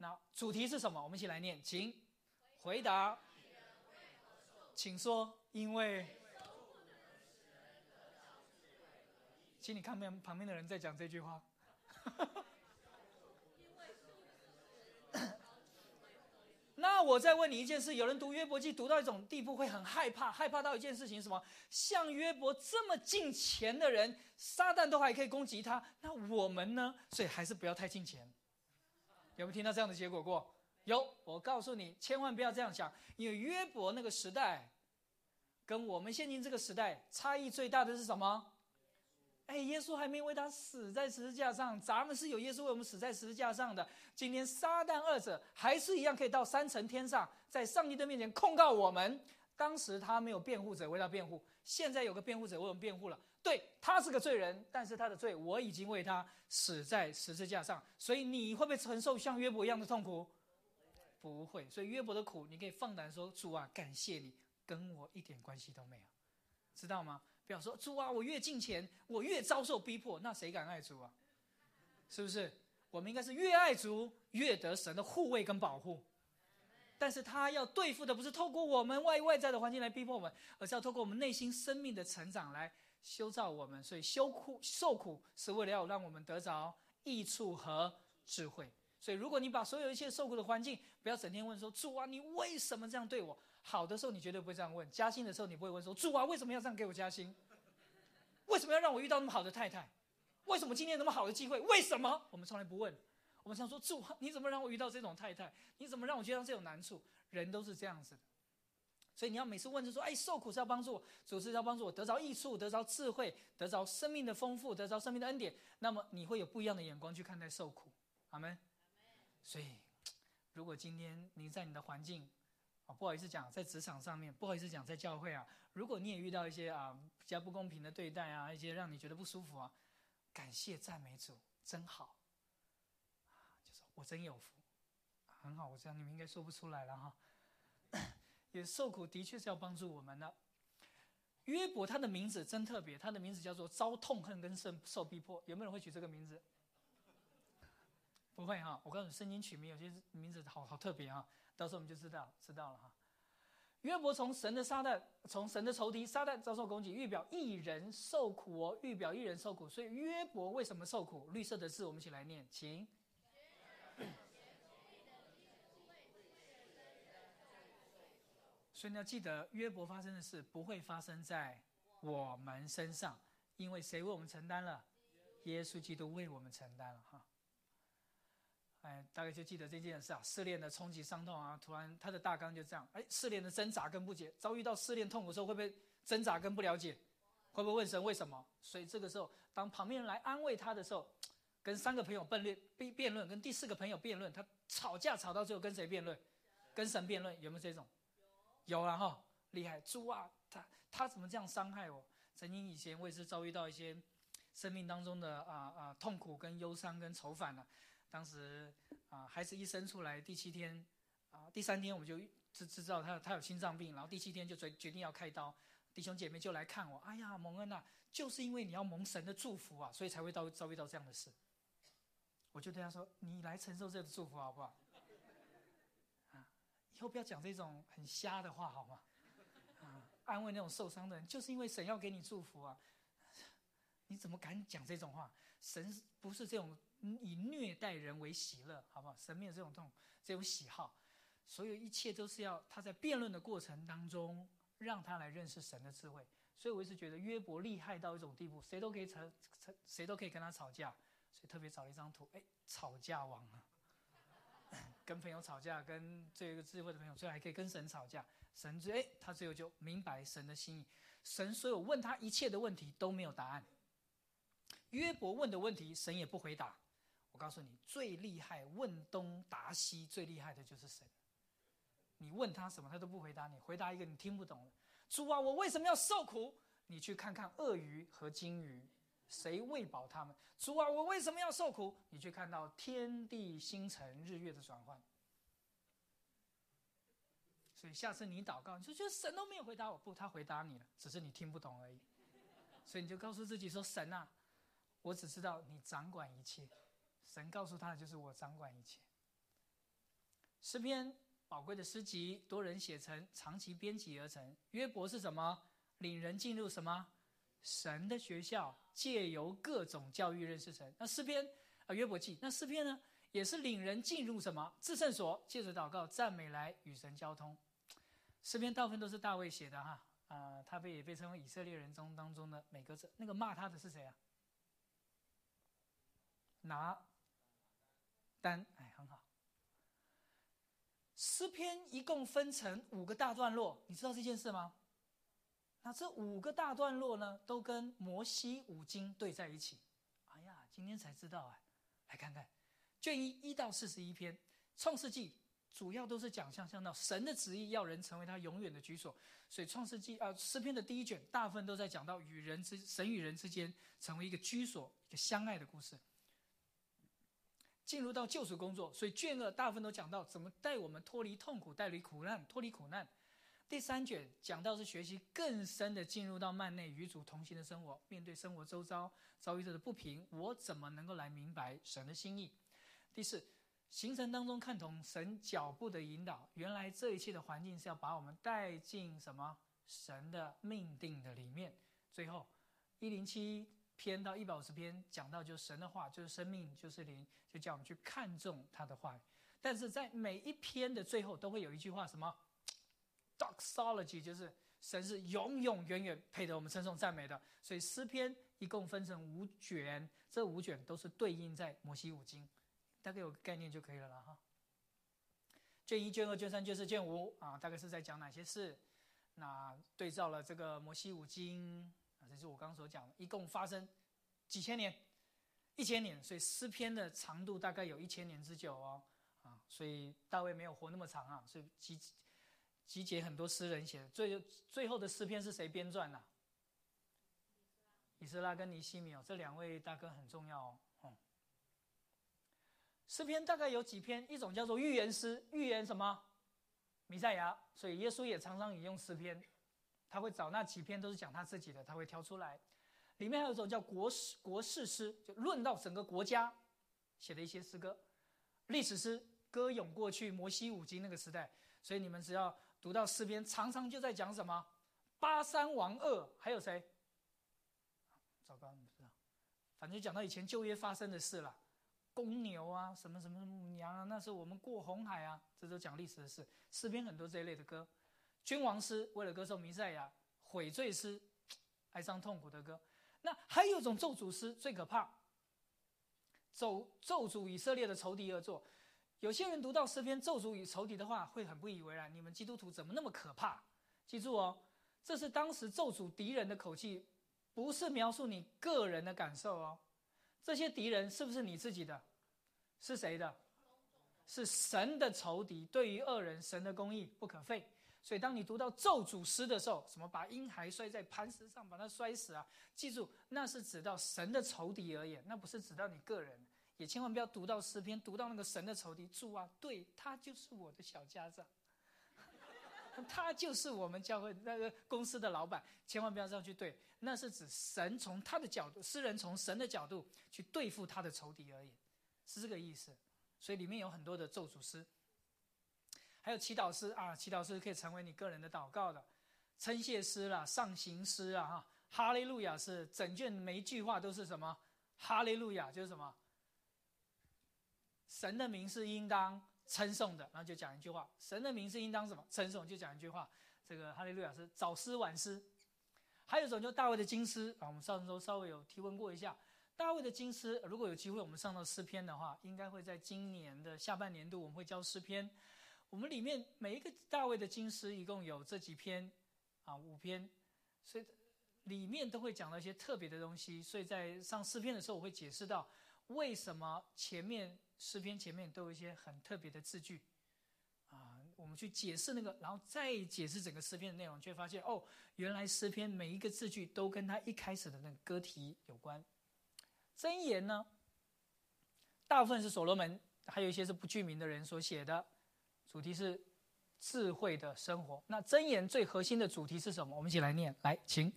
那主题是什么？我们一起来念，请回答。请说，因为。请你看旁边的人在讲这句话。那我再问你一件事，有人读约伯记读到一种地步会很害怕，害怕到一件事情，什么？像约伯这么敬虔的人，撒旦都还可以攻击他，那我们呢？所以还是不要太敬虔。有没有听到这样的结果过？有。我告诉你，千万不要这样想，因为约伯那个时代跟我们现今这个时代差异最大的是什么？耶稣还没为他死在十字架上，咱们是有耶稣为我们死在十字架上的。今天撒旦二者还是一样可以到三层天上，在上帝的面前控告我们。当时他没有辩护者为他辩护，现在有个辩护者为我们辩护了。对，他是个罪人，但是他的罪我已经为他死在十字架上。所以你会不会承受像约伯一样的痛苦？不会。所以约伯的苦你可以放胆说，主啊，感谢你，跟我一点关系都没有，知道吗？不要说主啊，我越敬虔我越遭受逼迫，那谁敢爱主啊？是不是？我们应该是越爱主越得神的护卫跟保护。但是他要对付的不是透过我们外在的环境来逼迫我们，而是要透过我们内心生命的成长来修造我们。所以受苦是为了要让我们得着益处和智慧。所以如果你把所有一切受苦的环境，不要整天问说主啊，你为什么这样对我？好的时候你绝对不会这样问，加薪的时候你不会问说主啊，为什么要这样给我加薪？为什么要让我遇到那么好的太太？为什么今天那么好的机会？为什么？我们从来不问。我们常说主啊，你怎么让我遇到这种太太？你怎么让我遇到这种难处？人都是这样子的。所以你要每次问就说，受苦是要帮助我，主是要帮助我得着益处，得着智慧，得着生命的丰富，得着生命的恩典，那么你会有不一样的眼光去看待受苦。阿们。所以如果今天你在你的环境不好意思讲在职场上面，不好意思讲在教会啊，如果你也遇到一些比较不公平的对待啊，一些让你觉得不舒服啊，感谢赞美主，真好，就是我真有福，很好。我知道你们应该说不出来了哈。也受苦的确是要帮助我们的。约伯他的名字真特别，他的名字叫做遭痛恨跟受逼迫。有没有人会取这个名字？不会哈，我告诉你，圣经取名有些名字好特别哈，到时候我们就知道了哈。约伯从神的仇敌撒旦遭受攻击，预表一人受苦哦，预表一人受苦。所以约伯为什么受苦？绿色的字我们一起来念，请。所以你要记得，约伯发生的事不会发生在我们身上，因为谁为我们承担了？耶稣基督为我们承担了哈。大概就记得这件事啊，试炼的冲击伤痛啊，突然他的大纲就这样，试炼的挣扎跟不解，遭遇到试炼痛苦的时候，会不会挣扎跟不了解？会不会问神为什么？所以这个时候，当旁边人来安慰他的时候，跟3个朋友辩论，跟第4个朋友辩论，他吵架吵到最后跟谁辩论？跟神辩论，有没有这种？有啊哈，厉害！主啊，他怎么这样伤害我？曾经以前我也是遭遇到一些生命当中的痛苦跟忧伤跟愁烦了。当时孩子一生出来第7天第3天我们就知道他有心脏病，然后第7天就决定要开刀。弟兄姐妹就来看我，哎呀，蒙恩啊，就是因为你要蒙神的祝福啊，所以才会遭遇到这样的事。我就对他说，你来承受这个祝福好不好？以后不要讲这种很瞎的话好吗？安慰那种受伤的人，就是因为神要给你祝福啊，你怎么敢讲这种话？神不是这种以虐待人为喜乐，好不好？神没有这种喜好，所有一切都是要他在辩论的过程当中让他来认识神的智慧。所以我一直觉得约伯厉害到一种地步，谁都可以跟他吵架，所以特别找了一张图，吵架王啊，跟朋友吵架，跟这个智慧的朋友，最后还可以跟神吵架。神他最后就明白神的心意。神所有问他一切的问题都没有答案，约伯问的问题神也不回答。我告诉你，最厉害问东答西最厉害的就是神。你问他什么他都不回答你，回答一个你听不懂的。主啊，我为什么要受苦？你去看看鳄鱼和鲸鱼，谁喂饱他们？主啊，我为什么要受苦？你去看到天地星辰日月的转换。所以下次你祷告，你说觉得神都没有回答我，不，他回答你了，只是你听不懂而已。所以你就告诉自己说，神啊，我只知道你掌管一切。神告诉他的就是我掌管一切。 诗篇宝贵的诗集，多人写成，长期编辑而成。约伯是什么？领人进入什么？神的学校，借由各种教育认识神。那诗篇约伯记，那诗篇呢，也是领人进入什么？至圣所，借着祷告赞美来与神交通。诗篇大部分都是大卫写的哈，他也被称为以色列人当中的美歌者。那个骂他的是谁啊？拿单，很好。诗篇一共分成5个大段落，你知道这件事吗？那这5个大段落呢，都跟摩西五经对在一起。哎呀，今天才知道哎，来看看卷1到41篇，创世纪主要都是讲象到神的旨意要人成为他永远的居所，所以创世纪诗篇的第1卷大部分都在讲到神与人之间成为一个居所，一个相爱的故事。进入到救赎工作，所以卷2大部分都讲到怎么带我们脱离痛苦，脱离苦难。第3卷讲到是学习更深的进入到幔内与主同行的生活，面对生活周遭遭遇着的不平，我怎么能够来明白神的心意。第4，行程当中看懂神脚步的引导，原来这一切的环境是要把我们带进什么？神的命定的里面。最后107篇到150篇讲到就是神的话，就是生命，就是灵，就叫我们去看重他的话语。但是在每一篇的最后都会有一句话，什么 doxology， 就是神是永永远远配得我们称颂赞美的。所以诗篇一共分成5卷，这5卷都是对应在摩西五经，大概有个概念就可以了啦哈。卷1、卷2、卷3、卷4、卷5大概是在讲哪些事？那对照了这个摩西五经，这是我刚刚所讲的，一共发生几千年，1000年，所以诗篇的长度大概有1000年之久哦。所以大卫没有活那么长所以集结很多诗人写的。最后的诗篇是谁编撰的？以斯拉跟尼希米这2位大哥很重要哦。诗篇大概有几篇，一种叫做预言诗，预言什么？弥赛亚，所以耶稣也常常引用诗篇，他会找那几篇都是讲他自己的，他会挑出来。里面还有一种叫国事诗，就论到整个国家写的一些诗歌。历史诗，歌咏过去摩西五经那个时代。所以你们只要读到诗篇，常常就在讲什么？巴珊王噩，还有谁？糟糕，你不知道，反正就讲到以前旧约发生的事了。公牛什么什么母羊那是我们过红海这都讲历史的事。诗篇很多这一类的歌。君王诗，为了歌颂弥赛亚；悔罪诗，哀伤痛苦的歌。那还有一种咒诅诗，最可怕，咒诅以色列的仇敌而作。有些人读到诗篇咒诅与仇敌的话，会很不以为然，你们基督徒怎么那么可怕？记住哦，这是当时咒诅敌人的口气，不是描述你个人的感受哦。这些敌人是不是你自己的？是谁的？是神的仇敌。对于恶人，神的公义不可废。所以当你读到咒诅诗的时候，什么把婴孩摔在磐石上把他摔死记住，那是指到神的仇敌而言，那不是指到你个人。也千万不要读到诗篇，读到那个神的仇敌，主对，他就是我的小家长，他就是我们教会那个公司的老板，千万不要这样去对，那是指神从他的角度，诗人从神的角度去对付他的仇敌而已，是这个意思。所以里面有很多的咒诅诗，还有祈祷诗祈祷诗可以成为你个人的祷告的，称谢诗啦、上行诗哈利路亚是整卷每一句话都是什么？哈利路亚就是什么？神的名是应当称颂的，然后就讲一句话，神的名是应当什么？称颂，就讲一句话。这个哈利路亚是早诗晚诗。还有一种就是大卫的经诗我们上周稍微有提问过一下。大卫的经诗，如果有机会我们上到诗篇的话，应该会在今年的下半年度我们会教诗篇。我们里面每一个大卫的经诗一共有这几篇5篇，所以里面都会讲到一些特别的东西。所以在上诗篇的时候，我会解释到为什么诗篇前面都有一些很特别的字句我们去解释那个，然后再解释整个诗篇的内容，就会发现原来诗篇每一个字句都跟他一开始的那个歌题有关。箴言呢，大部分是所罗门，还有一些是不具名的人所写的，主题是智慧的生活。那箴言最核心的主题是什么？我们一起来念，来，请。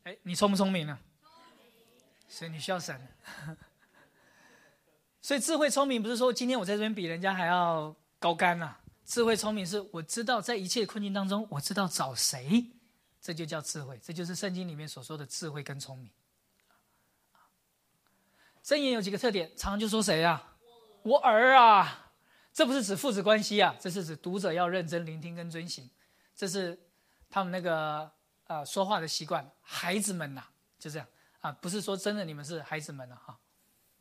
哎，你聪不聪明呢？所以你需要神。所以智慧聪明不是说今天我在这边比人家还要高竿啊，智慧聪明是我知道在一切困境当中，我知道找谁，这就叫智慧，这就是圣经里面所说的智慧跟聪明。箴言有几个特点，常常就说谁啊？我儿啊，这不是指父子关系啊，这是指读者要认真聆听跟遵行，这是他们那个说话的习惯。孩子们呐，就这样啊，不是说真的你们是孩子们啊哈。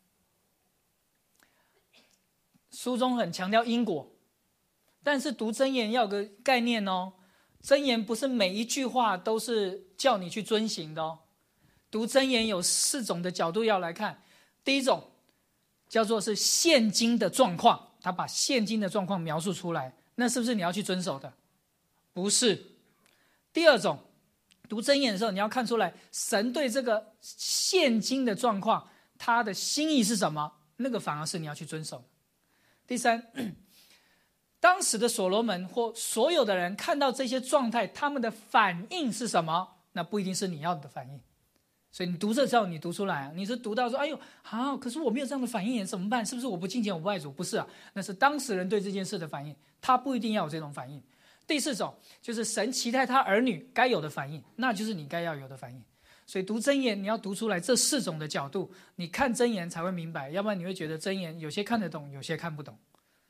书中很强调因果，但是读箴言要有个概念哦，箴言不是每一句话都是叫你去遵行的哦。读箴言有4种的角度要来看。第一种叫做是现今的状况，他把现今的状况描述出来，那是不是你要去遵守的？不是。第二种，读箴言的时候，你要看出来神对这个现今的状况他的心意是什么，那个反而是你要去遵守。第三，当时的所罗门或所有的人看到这些状态，他们的反应是什么？那不一定是你要的反应。所以你读这时候你读出来啊，你是读到说，哎呦，好，可是我没有这样的反应，怎么办？是不是我不敬虔，我不爱主？不是啊，那是当事人对这件事的反应，他不一定要有这种反应。第4种就是神期待他儿女该有的反应，那就是你该要有的反应。所以读箴言你要读出来这4种的角度，你看箴言才会明白，要不然你会觉得箴言有些看得懂，有些看不懂。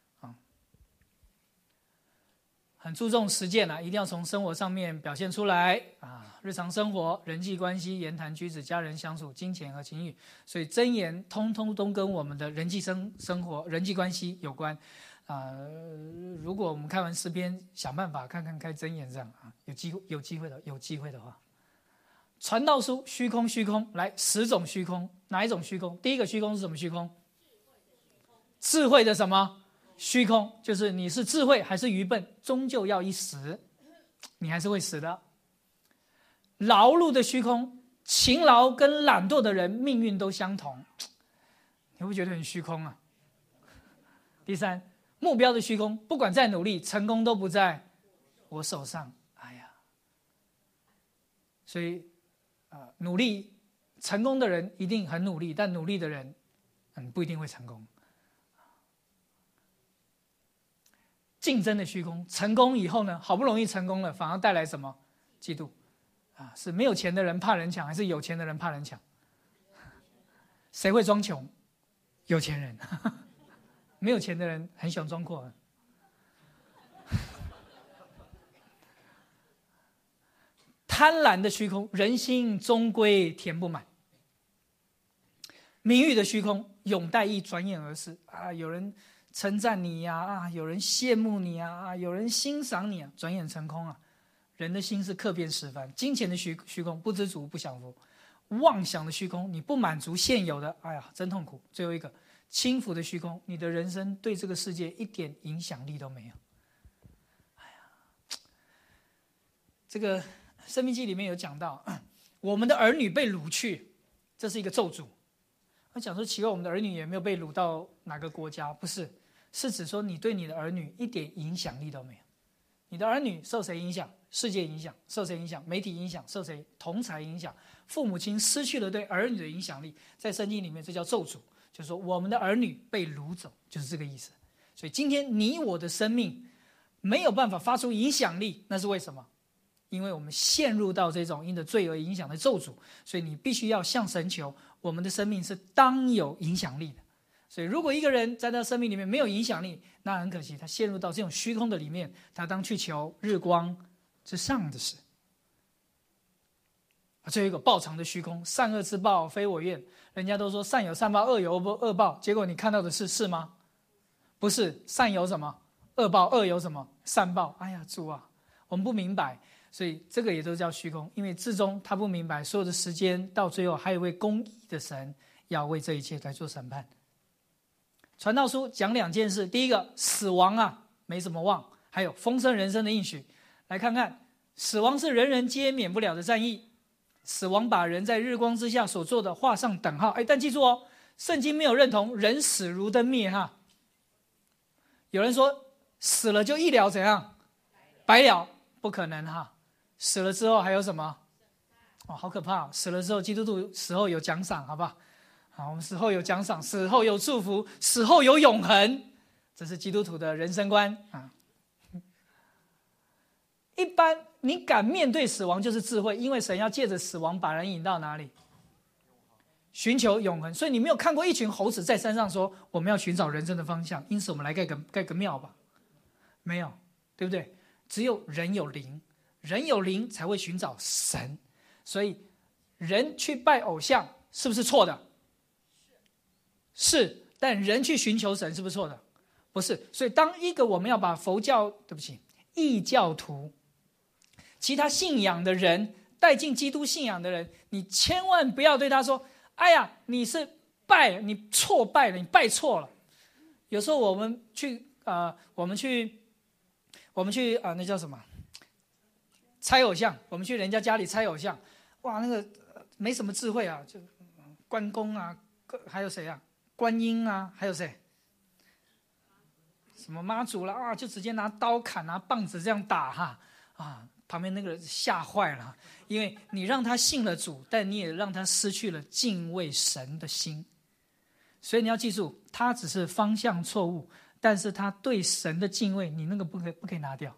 很注重实践啊，一定要从生活上面表现出来啊，日常生活、人际关系、言谈举止、家人相处、金钱和情欲，所以箴言通通都跟我们的人际生活、人际关系有关如果我们看完诗篇，想办法看看开箴言这样啊，有机会的话，传道书虚空虚空，来10种虚空，哪一种虚空？第一个虚空是什么虚空？智慧的什么？虚空，就是你是智慧还是愚笨，终究要一死，你还是会死的。劳碌的虚空，勤劳跟懒惰的人命运都相同，你会不会觉得很虚空啊？第3，目标的虚空，不管再努力，成功都不在我手上。哎呀，所以努力成功的人一定很努力，但努力的人不一定会成功。竞争的虚空，成功以后呢，好不容易成功了，反而带来什么？嫉妒啊！是没有钱的人怕人抢，还是有钱的人怕人抢？谁会装穷？有钱人。没有钱的人很喜欢装阔。贪婪的虚空，人心终归填不满。名誉的虚空，永待一转眼而逝啊！有人称赞你呀，有人羡慕你啊，有人欣赏你啊，转眼成空啊！人的心是客变十番，金钱的虚空，不知足不享福；妄想的虚空，你不满足现有的，哎呀，真痛苦。最后一个，轻浮的虚空，你的人生对这个世界一点影响力都没有。哎呀，这个《申命记》里面有讲到，我们的儿女被掳去，这是一个咒诅。我讲说奇怪，我们的儿女也没有被掳到哪个国家，不是。是指说你对你的儿女一点影响力都没有。你的儿女受谁影响？世界影响。受谁影响？媒体影响。受谁？同侪影响。父母亲失去了对儿女的影响力，在圣经里面这叫咒诅，就是说我们的儿女被掳走，就是这个意思。所以今天你我的生命没有办法发出影响力，那是为什么？因为我们陷入到这种因着罪而影响的咒诅，所以你必须要向神求，我们的生命是当有影响力的。所以如果一个人在他生命里面没有影响力，那很可惜，他陷入到这种虚空的里面，他当去求日光之上的事。最后一个报偿的虚空，善恶之报非我愿。人家都说善有善报，恶有恶报，结果你看到的是吗？不是，善有什么恶报，恶有什么善报。哎呀，主啊，我们不明白，所以这个也都叫虚空，因为至终他不明白，所有的时间到最后还有一位公义的神要为这一切来做审判。传道书讲2件事，第一个死亡啊没什么望，还有丰盛人生的应许。来看看，死亡是人人皆免不了的战役，死亡把人在日光之下所做的画上等号。但记住哦，圣经没有认同人死如灯灭哈。有人说死了就一了怎样？白了，不可能哈。死了之后还有什么？ 好可怕！死了之后，基督徒死后有奖赏，好不好？我们死后有奖赏，死后有祝福，死后有永恒，这是基督徒的人生观啊。一般你敢面对死亡就是智慧，因为神要借着死亡把人引到哪里？寻求永恒。所以你没有看过一群猴子在山上说我们要寻找人生的方向，因此我们来盖个庙吧？没有，对不对？只有人有灵，人有灵才会寻找神。所以人去拜偶像是不是错的？是，但人去寻求神是不是错的？不是。所以当一个我们要把异教徒其他信仰的人带进基督信仰的人，你千万不要对他说，哎呀，你错拜了，你拜错了。有时候我们去那叫什么拆偶像，我们去人家家里拆偶像，哇，那个没什么智慧啊，就关公啊，还有谁啊，观音啊，还有谁，什么妈祖了啊，就直接拿刀砍，拿棒子这样打哈啊，旁边那个人吓坏了，因为你让他信了主，但你也让他失去了敬畏神的心。所以你要记住，他只是方向错误，但是他对神的敬畏，你那个不可以拿掉。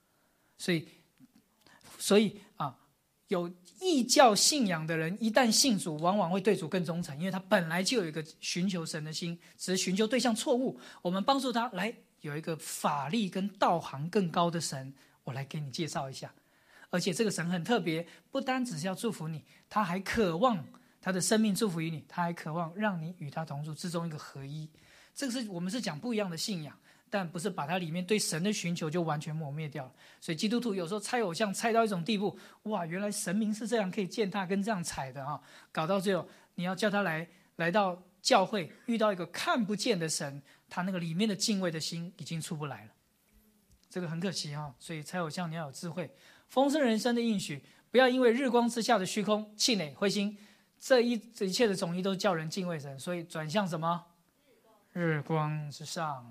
所以有异教信仰的人，一旦信主，往往会对主更忠诚，因为他本来就有一个寻求神的心，只是寻求对象错误。我们帮助他来有一个法力跟道行更高的神，我来给你介绍一下。而且这个神很特别，不单只是要祝福你，他还渴望他的生命祝福于你，他还渴望让你与他同住，之中一个合一。这个我们是讲不一样的信仰，但不是把它里面对神的寻求就完全抹灭掉了。所以基督徒有时候拆偶像拆到一种地步，哇，原来神明是这样可以践踏跟这样踩的啊！搞到最后你要叫他来到教会，遇到一个看不见的神，他那个里面的敬畏的心已经出不来了，这个很可惜啊！所以拆偶像你要有智慧。丰盛人生的应许，不要因为日光之下的虚空气馁灰心，这一切的总意都叫人敬畏神，所以转向什么？日光之上。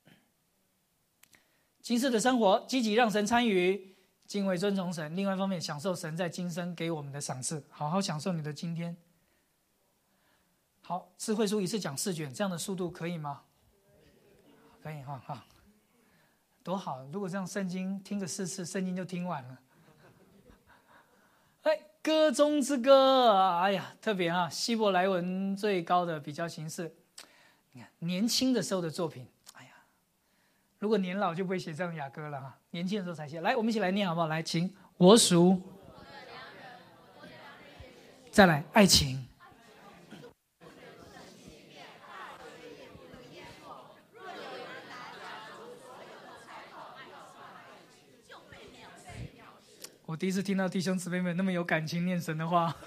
今世的生活积极让神参与，敬畏尊崇神，另外一方面享受神在今生给我们的赏赐，好好享受你的今天。好，智慧书一次讲4卷，这样的速度可以吗？可以哈，多好！如果这样圣经听个4次，圣经就听完了。歌中之歌，哎呀，特别希伯来文最高的比较形式，你看年轻的时候的作品，哎呀，如果年老就不会写这样雅歌了哈，年轻的时候才写。来，我们一起来念好不好？来，请我属，再来爱情。我第一次听到弟兄姊妹们那么有感情念神的话。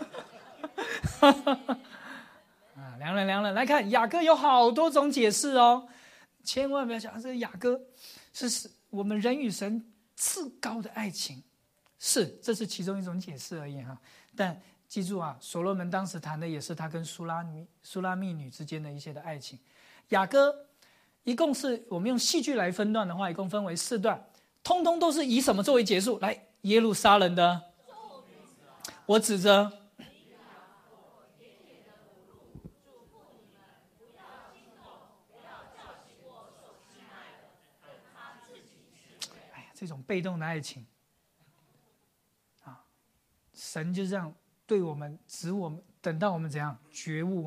良人，来看雅歌有好多种解释哦，千万不要想这个雅歌是我们人与神至高的爱情，这是其中一种解释而已哈。但记住所罗门当时谈的也是他跟苏拉密女之间的一些的爱情。雅歌一共是我们用戏剧来分段的话，一共分为4段，通通都是以什么作为结束？来，耶路撒冷的，我指着这种被动的爱情神就这样对我们，指我们，等到我们怎样觉悟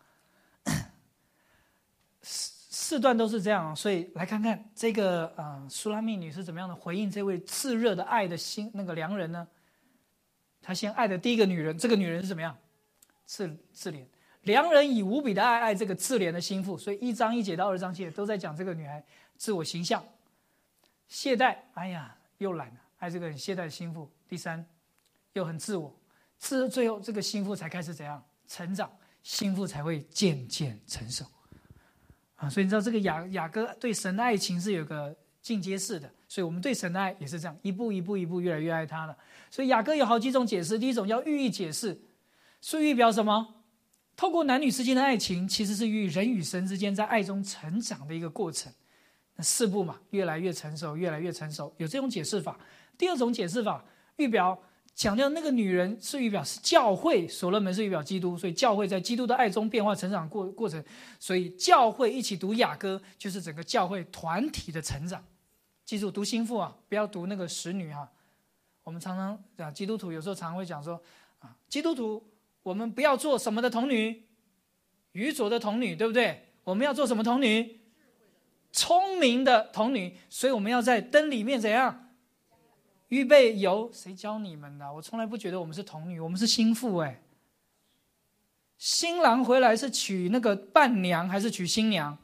4段都是这样，所以来看看这个苏拉密女是怎么样的回应这位炽热的爱的心那个良人呢？他先爱的第一个女人，这个女人是怎么样？自怜。良人以无比的爱这个自怜的心腹，所以1章1节到2章7节都在讲这个女孩自我形象。懈怠，哎呀，又懒了，爱这个很懈怠的心腹。第3，又很自我，最后这个心腹才开始怎样成长，心腹才会渐渐成熟所以你知道这个雅歌对神的爱情是有个进阶式的，所以我们对神的爱也是这样，一步一步越来越爱他了。所以雅歌有好几种解释，第一种叫寓意解释，是预表什么？透过男女之间的爱情，其实是与人与神之间在爱中成长的一个过程。那4步嘛，越来越成熟，越来越成熟，有这种解释法。第2种解释法，预表强调那个女人是预表是教会，所罗门是预表基督，所以教会在基督的爱中变化成长过程，所以教会一起读雅歌，就是整个教会团体的成长。记住读心腹啊，不要读那个使女啊。我们常常讲基督徒有时候常会讲说啊，基督徒我们不要做什么的童女，愚拙的童女，对不对？我们要做什么童女？聪明的童女。所以我们要在灯里面怎样？预备油。谁教你们的？我从来不觉得我们是童女，我们是心腹哎。新郎回来是娶那个伴娘还是娶新娘？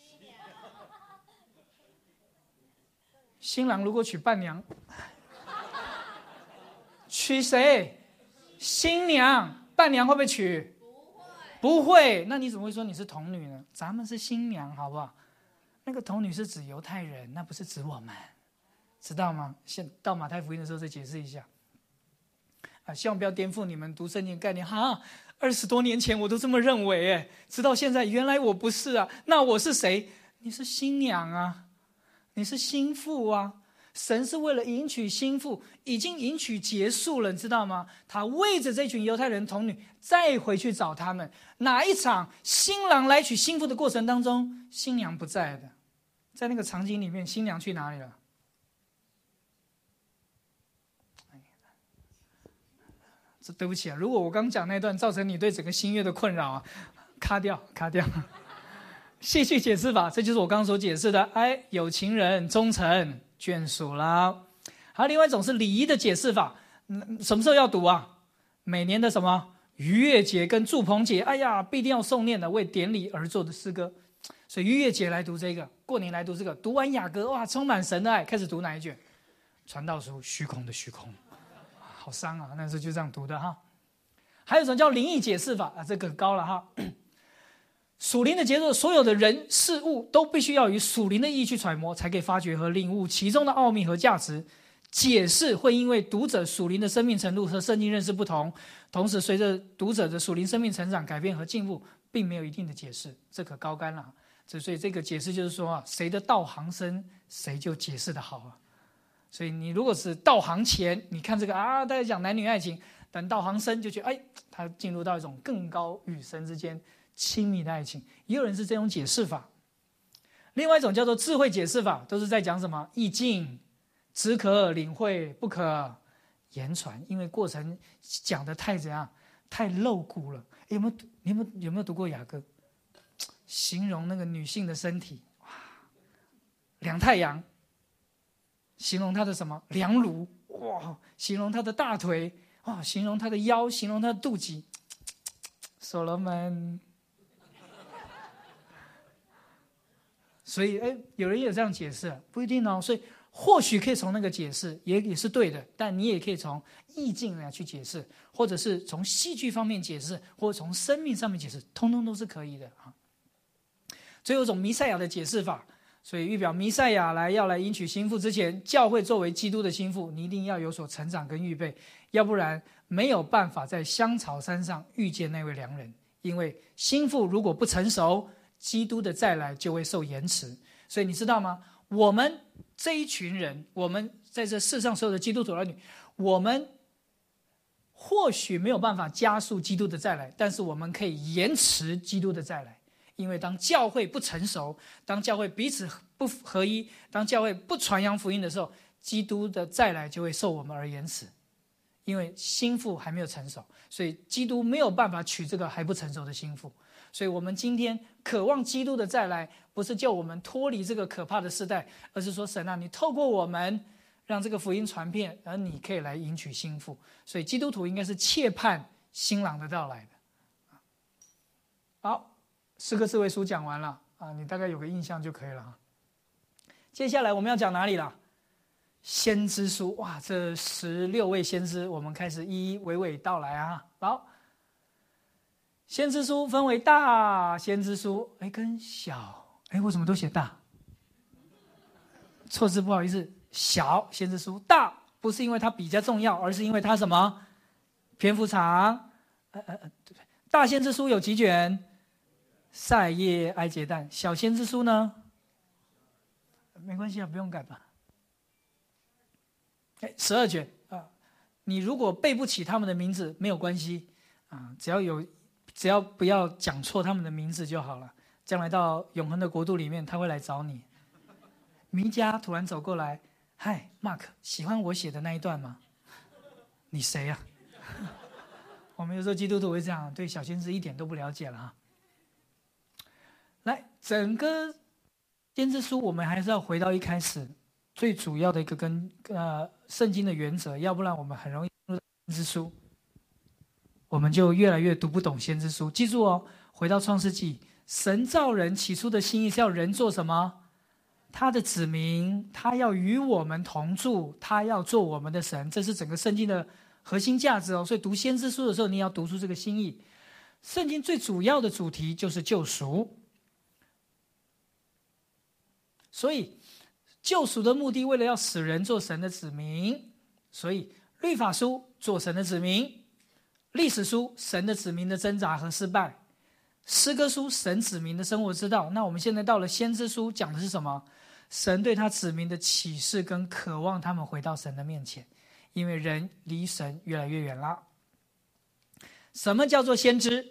新郎如果娶伴娘，娶谁？新娘。伴娘会不会娶？不会。那你怎么会说你是童女呢？咱们是新娘，好不好？那个童女是指犹太人，那不是指我们，知道吗？先到马太福音的时候再解释一下。希望不要颠覆你们读圣经概念。20多年前我都这么认为，哎，直到现在原来我不是啊。那我是谁？你是新娘啊，你是心腹啊。神是为了迎娶心腹，已经迎娶结束了，你知道吗？他为着这群犹太人童女再回去找他们。哪一场新郎来娶心腹的过程当中，新娘不在的，在那个场景里面，新娘去哪里了？对不起啊，如果我刚讲那段造成你对整个新约的困扰啊，卡掉。戏剧解释法，这就是我刚刚所解释的。有情人终成眷属了。还有另外一种是礼仪的解释法，什么时候要读啊？每年的什么逾越节跟祝棚节，必定要诵念的，为典礼而做的诗歌。所以逾越节来读这个，过年来读这个。读完雅歌，哇，充满神的爱，开始读哪一卷？传道书，虚空的虚空。好伤啊，那时候就这样读的哈。还有一种叫灵异解释法这个高了哈。属灵的节奏，所有的人事物都必须要以属灵的意义去揣摩，才可以发掘和领悟其中的奥秘和价值。解释会因为读者属灵的生命程度和圣经认识不同，同时随着读者的属灵生命成长、改变和进步，并没有一定的解释，这可高干了。所以这个解释就是说谁的道行深，谁就解释的好啊。所以你如果是道行浅，你看这个大家讲男女爱情，等道行深就觉得他进入到一种更高与神之间亲密的爱情。也有人是这种解释法。另外一种叫做智慧解释法，都是在讲什么？意境，只可领会，不可言传。因为过程讲的太怎样，太露骨了。有没有读过雅歌？形容那个女性的身体，两太阳。形容她的什么？两乳，哇！形容她的大腿，哇！形容她的腰，形容她的肚脐。所罗门。所以，有人也这样解释，不一定哦。所以，或许可以从那个解释，也是对的。但你也可以从意境来去解释，或者是从戏剧方面解释，或者从生命上面解释，通通都是可以的啊。最后一种弥赛亚的解释法。所以预表弥赛亚要来迎娶心腹之前，教会作为基督的心腹，你一定要有所成长跟预备，要不然没有办法在香草山上遇见那位良人。因为心腹如果不成熟，基督的再来就会受延迟。所以你知道吗？我们这一群人，我们在这世上所有的基督徒儿女，我们或许没有办法加速基督的再来，但是我们可以延迟基督的再来。因为当教会不成熟，当教会彼此不合一，当教会不传扬福音的时候，基督的再来就会受我们而延迟。因为心腹还没有成熟，所以基督没有办法娶这个还不成熟的心腹。所以我们今天渴望基督的再来，不是叫我们脱离这个可怕的世代，而是说神啊，你透过我们让这个福音传遍，而你可以来迎娶心腹。所以基督徒应该是切盼新郎的到来的。好。4个智慧书讲完了你大概有个印象就可以了。接下来我们要讲哪里了？先知书。哇，这16位先知，我们开始一一娓娓道来啊。好，先知书分为大先知书跟小，为什么都写大？错字，不好意思。小先知书，大不是因为它比较重要，而是因为它什么？篇幅长。大先知书有几卷？赛耶哀节但。小先知书呢？没关系不用改吧。12卷你如果背不起他们的名字没有关系啊，只要不要讲错他们的名字就好了。将来到永恒的国度里面，他会来找你。弥迦突然走过来，嗨 ，Mark， 喜欢我写的那一段吗？你谁呀？我们有时候基督徒会这样，对小先知一点都不了解了哈。来，整个先知书我们还是要回到一开始最主要的一个圣经的原则，要不然我们很容易进入先知书，我们就越来越读不懂先知书。记住哦，回到创世纪，神造人起初的心意是要人做什么？他的子民，他要与我们同住，他要做我们的神，这是整个圣经的核心价值哦。所以读先知书的时候，你要读出这个心意。圣经最主要的主题就是救赎，所以救赎的目的，为了要使人做神的子民，所以律法书做神的子民，历史书神的子民的挣扎和失败，诗歌书神子民的生活之道。那我们现在到了先知书，讲的是什么？神对他子民的启示跟渴望他们回到神的面前，因为人离神越来越远了。什么叫做先知？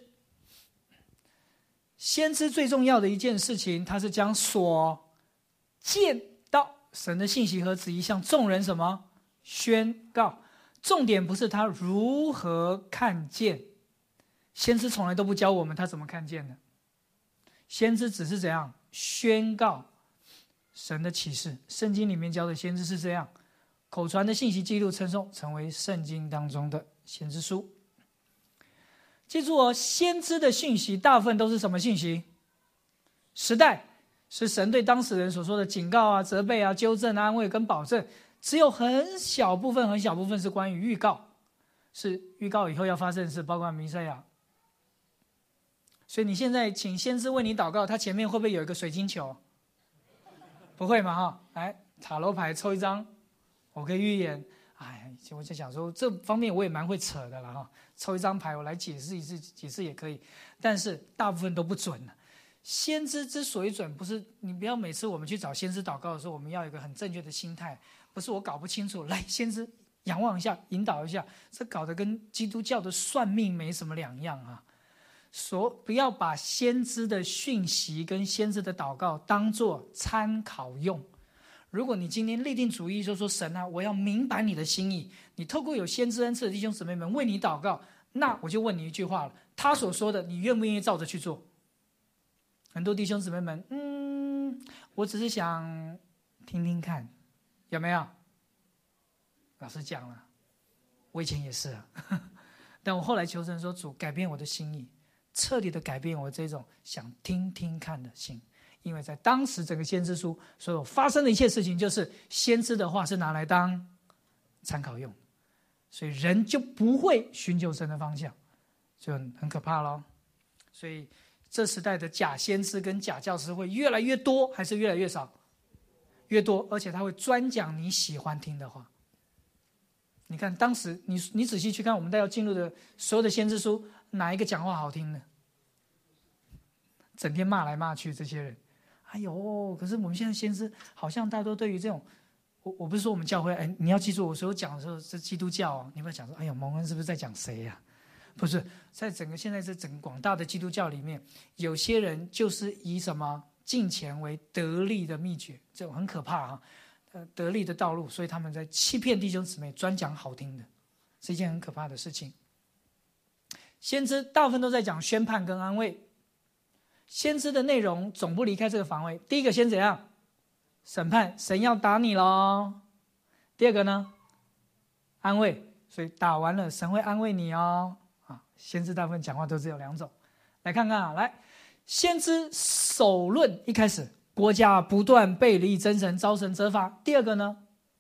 先知最重要的一件事情，他是将所见到神的信息和旨意向众人什么宣告。重点不是他如何看见，先知从来都不教我们他怎么看见的，先知只是怎样宣告神的启示。圣经里面教的先知是这样，口传的信息记录称颂，成为圣经当中的先知书。记住哦，先知的讯息大部分都是什么讯息？时代，是神对当事人所说的警告啊、责备啊、纠正、安慰跟保证。只有很小部分是关于预告，是预告以后要发生的事，包括弥赛亚。所以你现在请先知为你祷告，他前面会不会有一个水晶球？不会嘛哈？来，塔罗牌抽一张，我可以预言。哎，我就想说这方面我也蛮会扯的了哈。抽一张牌我来解释一次，解释也可以，但是大部分都不准了。先知之所以准，不是你不要每次我们去找先知祷告的时候，我们要有一个很正确的心态，不是我搞不清楚，来先知仰望一下，引导一下，这搞得跟基督教的算命没什么两样啊。不要把先知的讯息跟先知的祷告当作参考用。如果你今天立定主意，就说神啊，我要明白你的心意，你透过有先知恩赐的弟兄姊妹们为你祷告，那我就问你一句话了，他所说的你愿不愿意照着去做？很多弟兄姊妹们，我只是想听听看，有没有？老实讲了，我以前也是啊，但我后来求神说，主改变我的心意，彻底的改变我这种想听听看的心。因为在当时整个先知书所有发生的一切事情，就是先知的话是拿来当参考用，所以人就不会寻求神的方向，就很可怕咯。所以这时代的假先知跟假教师会越来越多，还是越来越少？越多，而且他会专讲你喜欢听的话。你看当时你仔细去看我们要进入的所有的先知书，哪一个讲话好听呢？整天骂来骂去这些人。哎呦，可是我们现在先知好像大多对于这种，我不是说我们教会，你要记住我所有讲的时候是基督教啊，你不要讲说，哎呀，蒙恩是不是在讲谁呀？不是，在现在这整个广大的基督教里面，有些人就是以什么金钱为得利的秘诀，这种很可怕啊，得利的道路，所以他们在欺骗弟兄姊妹，专讲好听的，是一件很可怕的事情。先知大部分都在讲宣判跟安慰。先知的内容总不离开这个防卫。第一个先怎样？审判，神要打你咯。第二个呢？安慰，所以打完了神会安慰你哦。先知大部分讲话都只有两种。来看看来先知首论一开始，国家不断背离真神，遭神责罚。第二个呢？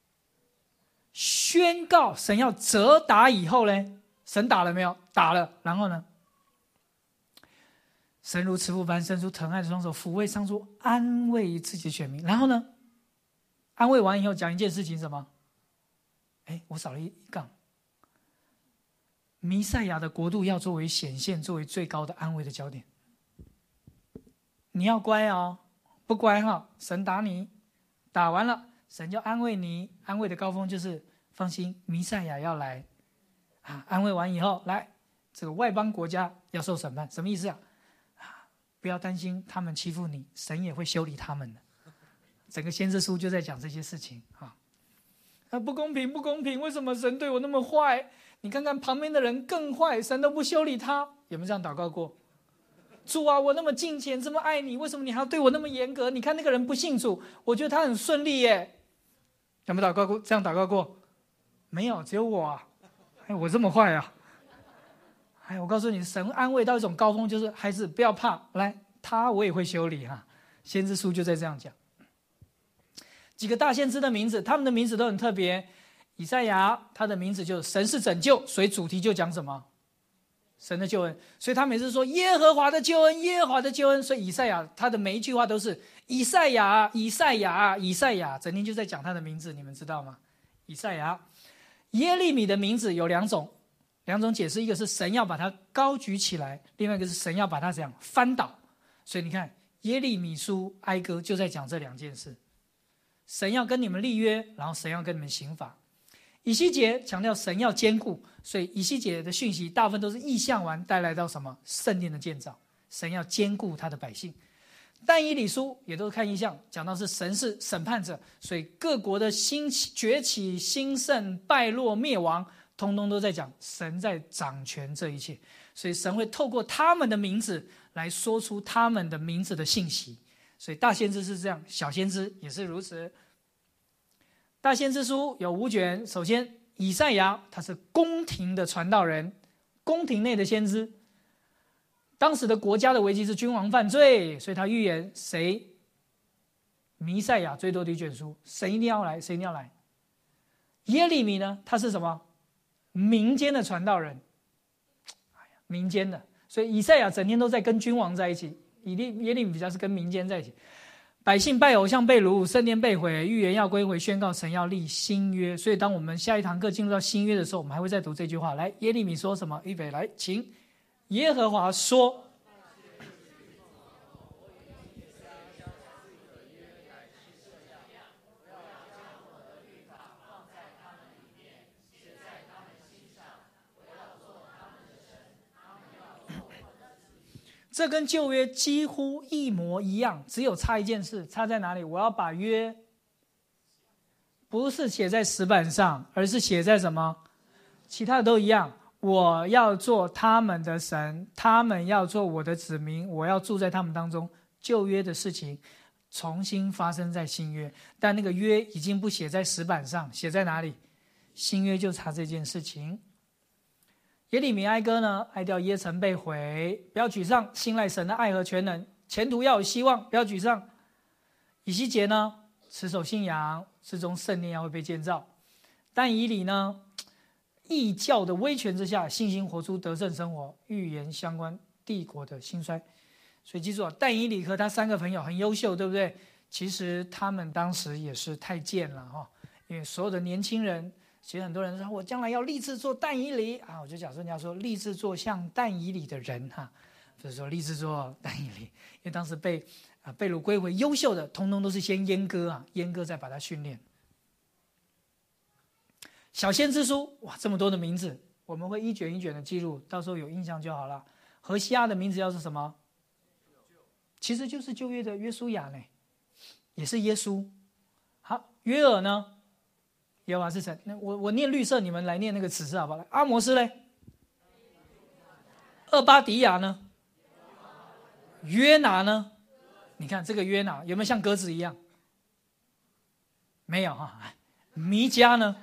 宣告神要责打以后呢？神打了没有？打了，然后呢？神如慈父般伸出疼爱的双手，抚慰伤处，安慰自己的选民。然后呢，安慰完以后讲一件事情，什么？我少了一杠。弥赛亚的国度要作为显现，作为最高的安慰的焦点。你要乖哦，不乖哈，神打你，打完了，神就安慰你。安慰的高峰就是放心，弥赛亚要来安慰完以后，来，这个外邦国家要受审判，什么意思啊？不要担心他们欺负你，神也会修理他们的。整个先知书就在讲这些事情不公平，不公平！为什么神对我那么坏？你看看旁边的人更坏，神都不修理他。有没有这样祷告过？主啊，我那么敬虔，这么爱你，为什么你还要对我那么严格？你看那个人不信主，我觉得他很顺利耶。有没有祷告过？这样祷告过？没有，只有我啊。我这么坏啊？我告诉你，神安慰到一种高峰，就是孩子不要怕，来，我也会修理先知书就在这样讲。几个大先知的名字，他们的名字都很特别。以赛亚他的名字就是神是拯救，所以主题就讲什么？神的救恩。所以他每次说耶和华的救恩，耶和华的救恩。所以以赛亚他的每一句话都是以赛亚，以赛亚，以赛亚，整天就在讲他的名字，你们知道吗？以赛亚。耶利米的名字有两种解释，一个是神要把他高举起来，另外一个是神要把他怎样翻倒。所以你看耶利米书哀歌就在讲这两件事，神要跟你们立约，然后神要跟你们刑罚。以西结强调神要坚固，所以以西结的讯息大部分都是异象完带来到什么？圣殿的建造，神要坚固他的百姓。但以理书也都是看异象，讲到是神是审判者，所以各国的兴起、崛起、兴盛、败落、灭亡，通通都在讲神在掌权这一切。所以神会透过他们的名字来说出他们的名字的信息。所以大先知是这样，小先知也是如此。大先知书有5卷，首先以赛亚他是宫廷的传道人，宫廷内的先知。当时的国家的危机是君王犯罪，所以他预言谁弥赛亚最多的一卷书，神一定要来，神一定要来。耶利米呢，他是什么？民间的传道人，民间的，所以以赛亚整天都在跟君王在一起，耶利米比较是跟民间在一起。百姓拜偶像被掳，圣殿被毁，预言要归回，宣告神要立新约。所以当我们下一堂课进入到新约的时候，我们还会再读这句话。来，耶利米说什么？预备，来，请。耶和华说，这跟旧约几乎一模一样，只有差一件事，差在哪里？我要把约不是写在石板上，而是写在什么？其他的都一样。我要做他们的神，他们要做我的子民，我要住在他们当中。旧约的事情重新发生在新约，但那个约已经不写在石板上，写在哪里？新约就差这件事情。耶利米哀歌呢，哀悼耶城被毁，不要沮丧，信赖神的爱和全能，前途要有希望，不要沮丧。以西结呢，持守信仰，最终圣殿要会被建造。但以理呢，异教的威权之下，信心活出得胜生活，预言相关帝国的兴衰。所以记住但以理和他3个朋友很优秀，对不对？其实他们当时也是太监了因为所有的年轻人，其实很多人说我将来要立志做但以理我就假设人家说立志做像但以理的人所以说立志做但以理，因为当时被掳归回优秀的，通通都是先阉割阉割再把他训练。小先知书，哇，这么多的名字，我们会一卷一卷的记录，到时候有印象就好了。何西阿的名字要是什么？其实就是旧约的约书亚呢，也是耶稣。好，约珥呢？耶和华是神。那我念绿色，你们来念那个紫色好不好？阿摩斯嘞？厄巴迪亚呢？约拿呢？你看这个约拿有没有像鸽子一样？没有弥迦呢？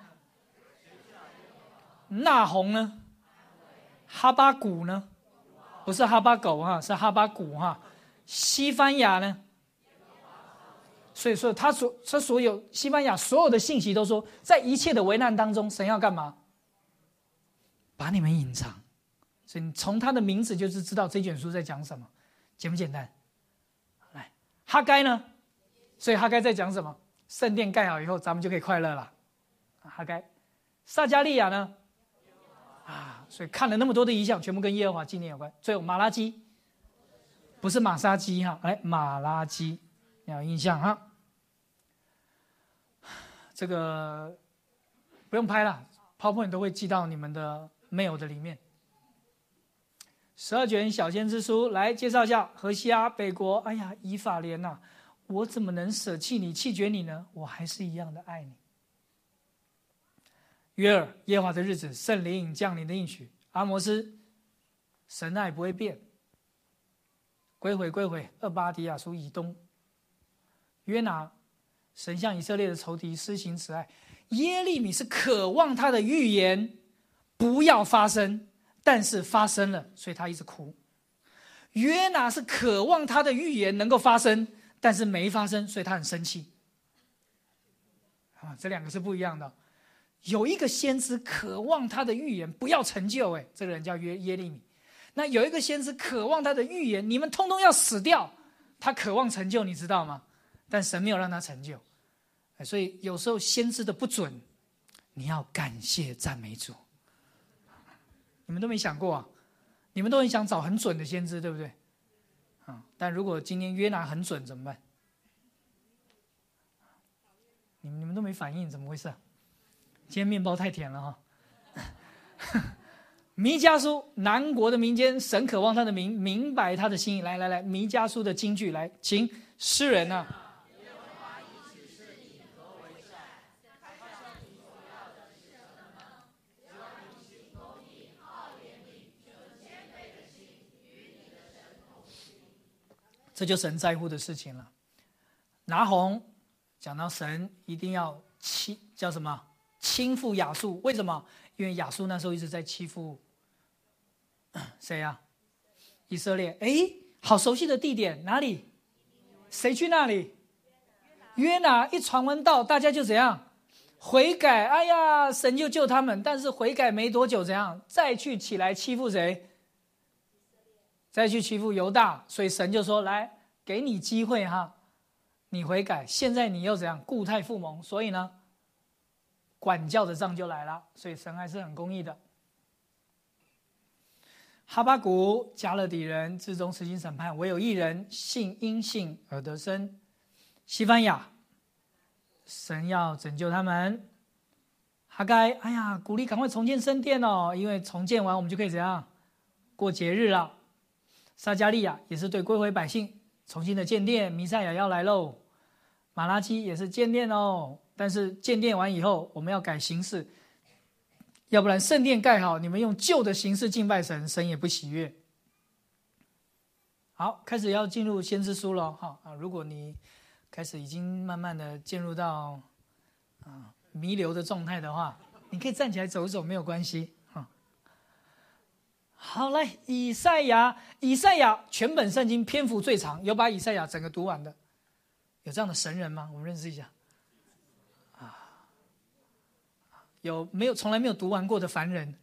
纳红呢？哈巴谷呢？不是哈巴狗是哈巴谷西番雅呢？所以说他所有西班牙所有的信息都说，在一切的危难当中，神要干嘛？把你们隐藏。所以你从他的名字就是知道这卷书在讲什么，简不简单？来，哈该呢？所以哈该在讲什么？圣殿盖好以后，咱们就可以快乐了。哈该，撒迦利亚呢？所以看了那么多的异象，全部跟耶和华纪念有关。最后马拉基，不是马杀鸡来马拉基。要有印象这个不用拍了 ，PowerPoint 都会寄到你们的没有的里面。12卷小先知书来介绍一下何西阿北国。哎呀，以法莲呐，我怎么能舍弃你弃绝你呢？我还是一样的爱你。约珥，耶和华的日子，圣灵降临的应许。阿摩斯，神爱不会变。归回归回，俄巴底亚书以东。约拿，神向以色列的仇敌施行慈爱。耶利米是渴望他的预言不要发生，但是发生了，所以他一直哭。约拿是渴望他的预言能够发生，但是没发生，所以他很生气。这两个是不一样的。有一个先知渴望他的预言不要成就，这个人叫耶利米。那有一个先知渴望他的预言你们通通要死掉，他渴望成就，你知道吗？但神没有让他成就。所以有时候先知的不准，你要感谢赞美主。你们都没想过啊？你们都很想找很准的先知，对不对？但如果今天约拿很准怎么办？你们都没反应，怎么回事？今天面包太甜了哈。弥迦书，南国的民间，神渴望他的民明白他的心意。来，弥迦书的金句来，请诗人啊。这就神在乎的事情了。拿红讲到神一定要叫什么？倾覆亚述。为什么？因为亚述那时候一直在欺负谁啊？以色列。好熟悉的地点，哪里？谁去那里？约拿。一传完道，大家就怎样？悔改。哎呀，神就救他们。但是悔改没多久，怎样？再去起来欺负谁？再去欺负犹大。所以神就说：来，给你机会哈，你悔改。现在你又怎样？固态复萌。所以呢，管教的仗就来了。所以神还是很公义的。哈巴谷，加勒底人至终实行审判，唯有一人信因信而得生。西番雅，神要拯救他们。哈该，哎呀，鼓励赶快重建圣殿哦，因为重建完我们就可以怎样？过节日了。撒迦利亚也是对归回百姓重新的建殿，弥赛亚要来喽。马拉基也是建殿哦，但是建殿完以后我们要改形式，要不然圣殿盖好，你们用旧的形式敬拜神，神也不喜悦。好，开始要进入先知书了哈。如果你开始已经慢慢的进入到弥留的状态的话，你可以站起来走一走，没有关系。好，来以赛亚全本圣经篇幅最长，有把以赛亚整个读完的，有这样的神人吗？我们认识一下。有没有从来没有读完过的凡人？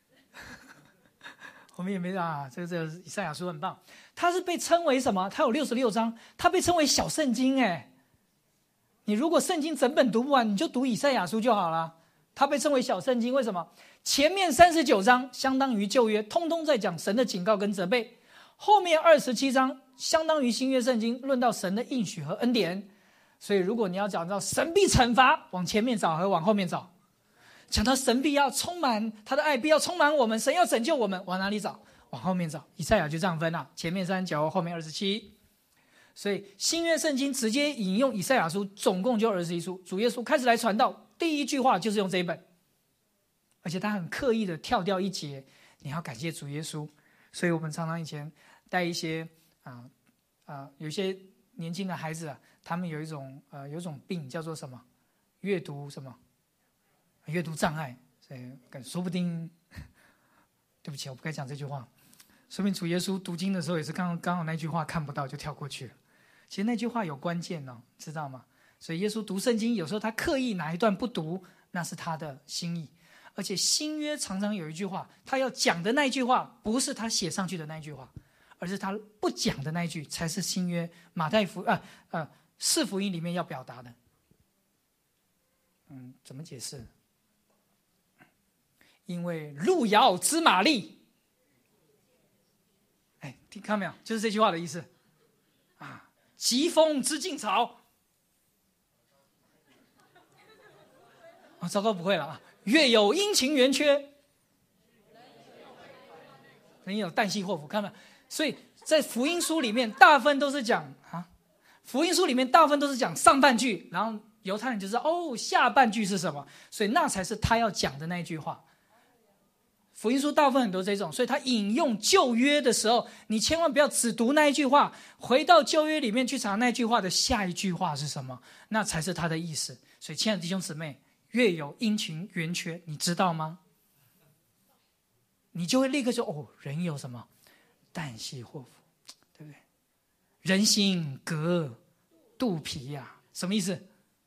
我们也没这个以赛亚书很棒，它是被称为什么？它有66章，它被称为小圣经。你如果圣经整本读不完，你就读以赛亚书就好了。它被称为小圣经，为什么？前面39章相当于旧约，通通在讲神的警告跟责备；后面27章相当于新约圣经，论到神的应许和恩典。所以如果你要讲到神必惩罚，往前面找和往后面找；讲到神必要充满他的爱，必要充满我们，神要拯救我们，往哪里找？往后面找。以赛亚就这样分了，前面39，后面27。所以新约圣经直接引用以赛亚书，总共就21书。主耶稣开始来传道，第一句话就是用这一本，而且他很刻意的跳掉一节，你要感谢主耶稣。所以我们常常以前带一些有一些年轻的孩子他们有一种病叫做什么？阅读障碍。所以说不定，对不起，我不该讲这句话。说明主耶稣读经的时候也是刚好那句话看不到就跳过去了。其实那句话有关键哦，知道吗？所以耶稣读圣经有时候他刻意哪一段不读，那是他的心意。而且新约常常有一句话，他要讲的那一句话不是他写上去的那一句话，而是他不讲的那一句才是新约四福音里面要表达的。怎么解释？因为路遥知马力。听看到没有？就是这句话的意思疾风知劲草。糟糕，不会了月有阴晴圆缺， 人有旦夕祸福，看到没有？所以在福音书里面，大部分都是讲福音书里面大部分都是讲上半句，然后犹太人就知道下半句是什么，所以那才是他要讲的那一句话。福音书大部分很多这种，所以他引用旧约的时候，你千万不要只读那一句话，回到旧约里面去查那句话的下一句话是什么，那才是他的意思。所以亲爱的弟兄姊妹，月有阴晴圆缺，你知道吗？你就会立刻说人有什么旦夕祸福，对不对？人心隔肚皮呀，什么意思？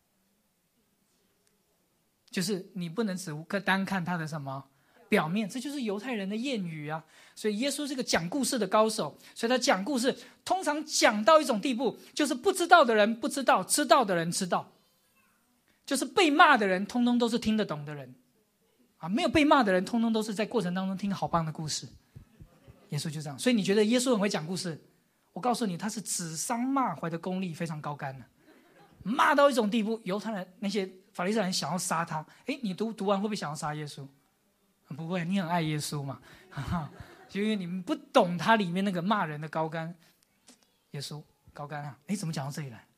就是你不能只单看他的什么表面，这就是犹太人的谚语啊。所以耶稣是个讲故事的高手，所以他讲故事通常讲到一种地步，就是不知道的人不知道，知道的人知道，就是被骂的人通通都是听得懂的人啊，没有被骂的人通通都是在过程当中听好棒的故事。耶稣就这样，所以你觉得耶稣很会讲故事？我告诉你，他是指桑骂槐的功力非常高干的，骂到一种地步，犹太人那些法利赛人想要杀他。你读完会不会想要杀耶稣？不会，你很爱耶稣嘛，就因为你们不懂他里面那个骂人的高干。耶稣高干啊，怎么讲到这里来？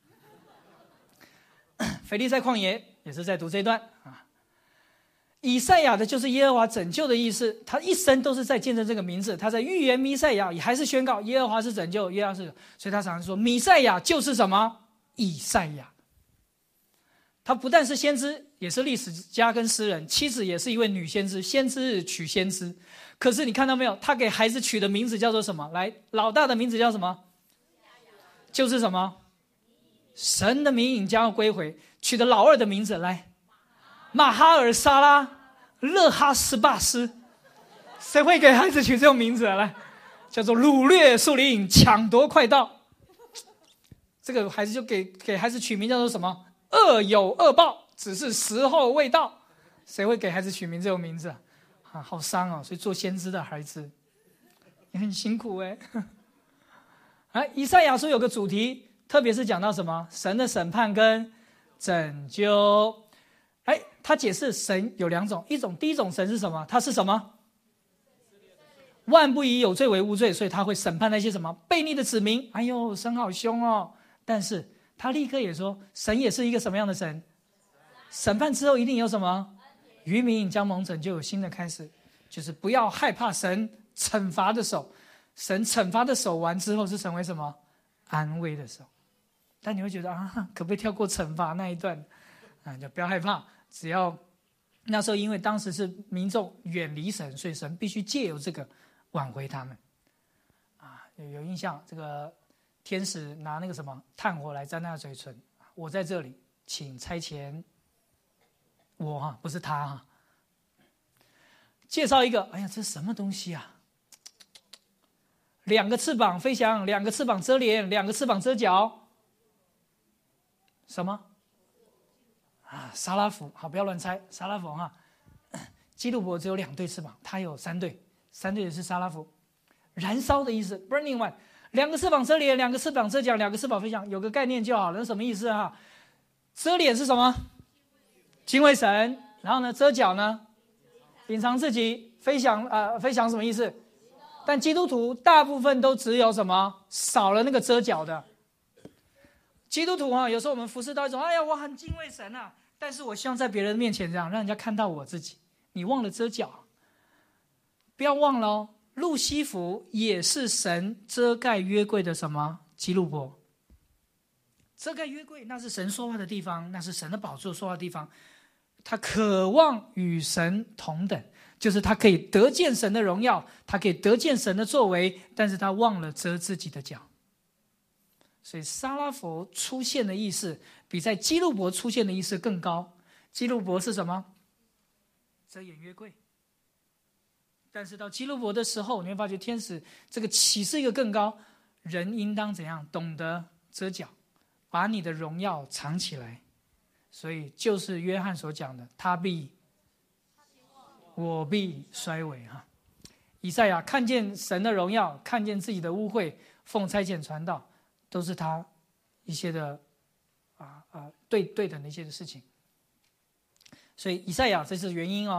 腓利在旷野也是在读这一段啊。以赛亚的就是耶和华拯救的意思，他一生都是在见证这个名字，他在预言弥赛亚，也还是宣告耶和华是拯救，耶和华是，所以他常常说弥赛亚就是什么？以赛亚。他不但是先知，也是历史家跟诗人，妻子也是一位女先知，先知日娶先知。可是你看到没有，他给孩子取的名字叫做什么？来，老大的名字叫什么？就是什么？神的名引将要归回。取的老二的名字来，马哈尔沙拉勒哈斯巴斯。谁会给孩子取这种名字啊？来，叫做掳掠树林，抢夺快道。这个孩子就给孩子取名叫做什么？恶有恶报，只是时候未到。谁会给孩子取名这种名字啊？好伤哦！所以做先知的孩子也很辛苦以赛亚书有个主题，特别是讲到什么？神的审判跟拯救。他解释神有两种，第一种神是什么？他是什么？万不以有罪为无罪，所以他会审判那些什么悖逆的子民。神好凶哦！但是他立刻也说，神也是一个什么样的神？审判之后一定有什么？渔民将蒙拯救，有新的开始，就是不要害怕神惩罚的手。神惩罚的手完之后是成为什么？安慰的手。但你会觉得可不可以跳过惩罚那一段就不要害怕，只要那时候因为当时是民众远离神，所以神必须借由这个挽回他们有印象，这个天使拿那个什么炭火来沾他的嘴唇，我在这里，请差遣我不是他介绍一个，这是什么东西啊？两个翅膀飞翔，两个翅膀遮脸，两个翅膀遮脚，什么沙拉弗。好，不要乱猜，沙拉弗基路伯只有2对翅膀，他有3对，3对的是沙拉弗，燃烧的意思 ，burning one。两个翅膀遮脸，两个翅膀遮脚，两个翅膀飞翔，有个概念就好了，什么意思遮脸是什么？敬畏神。然后呢，遮脚呢？隐藏自己。飞翔什么意思？但基督徒大部分都只有什么？少了那个遮脚的。基督徒有时候我们服侍到一种，我很敬畏神但是我希望在别人面前这样，让人家看到我自己。你忘了遮脚，不要忘了路西弗也是神遮盖约柜的什么？基路伯。遮盖约柜，那是神说话的地方，那是神的宝座说话的地方。他渴望与神同等，就是他可以得见神的荣耀，他可以得见神的作为，但是他忘了遮自己的脚。所以沙拉弗出现的意思比在基路伯出现的意思更高。基路伯是什么？遮掩约柜。但是到基路伯的时候，你会发觉天使这个启示一个更高，人应当怎样？懂得遮脚，把你的荣耀藏起来。所以就是约翰所讲的，他必我必衰微以赛亚看见神的荣耀，看见自己的污秽，奉差遣传道，都是他一些的对等的一些的事情。所以以赛亚这是原因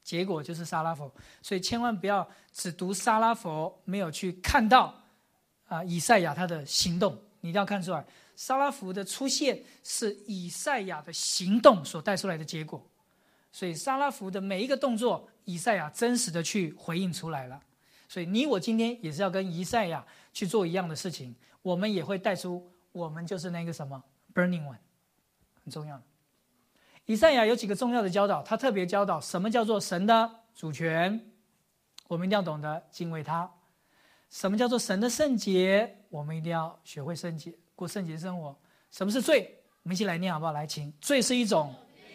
结果就是撒拉弗。所以千万不要只读撒拉弗，没有去看到以赛亚他的行动。你一定要看出来，撒拉弗的出现是以赛亚的行动所带出来的结果。所以撒拉弗的每一个动作，以赛亚真实的去回应出来了。所以你我今天也是要跟以赛亚去做一样的事情，我们也会带出我们就是那个什么 burning one， 很重要的。以赛亚有几个重要的教导，他特别教导什么叫做神的主权，我们一定要懂得敬畏他。什么叫做神的圣洁，我们一定要学会圣洁，过圣洁生活。什么是罪，我们一起来念好不好？来，请。罪是一种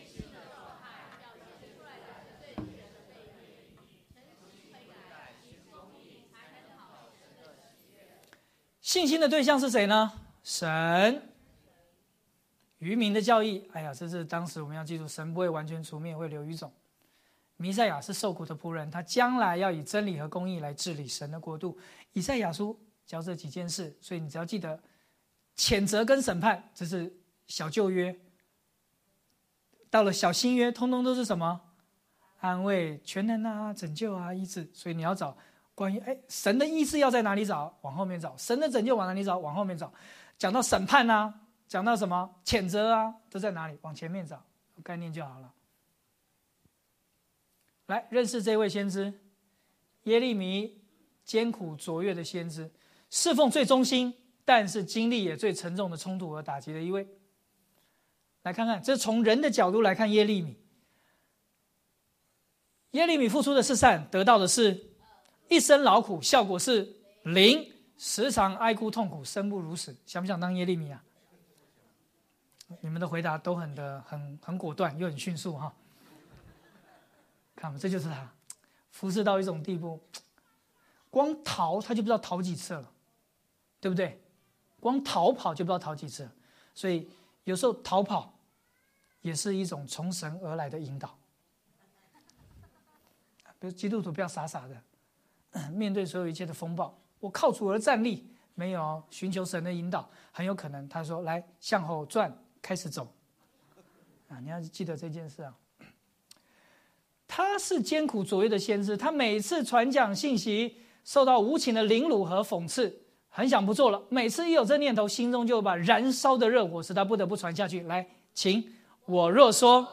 信心的对象是谁呢？神。渔民的教义，哎呀，这是当时我们要记住，神不会完全除灭，会留余种。弥赛亚是受苦的仆人，他将来要以真理和公义来治理神的国度。以赛亚书教这几件事，所以你只要记得，谴责跟审判，这是小旧约。到了小新约，通通都是什么？安慰、全能啊、拯救啊、医治。所以你要找关于神的意思要在哪里找？往后面找。神的拯救往哪里找？往后面找。讲到审判啊，讲到什么谴责啊，都在哪里？往前面找，有概念就好了。来认识这位先知，耶利米，艰苦卓越的先知，侍奉最忠心，但是经历也最沉重的冲突和打击的一位。来看看，这从人的角度来看耶利米。耶利米付出的是善，得到的是一生劳苦，效果是零，时常哀哭痛苦，生不如死。想不想当耶利米啊？你们的回答都很果断，又很迅速哈。看吧，这就是他服侍到一种地步，光逃他就不知道逃几次了，对不对？光逃跑就不知道逃几次了。所以有时候逃跑也是一种从神而来的引导。比如基督徒不要傻傻的面对所有一切的风暴，我靠主而站立，没有寻求神的引导，很有可能他说来向后转，开始走你要记得这件事啊。他是艰苦卓越的先知，他每次传讲信息受到无情的凌辱和讽刺，很想不做了，每次一有这念头，心中就有把燃烧的热火，使他不得不传下去。来，请。我若说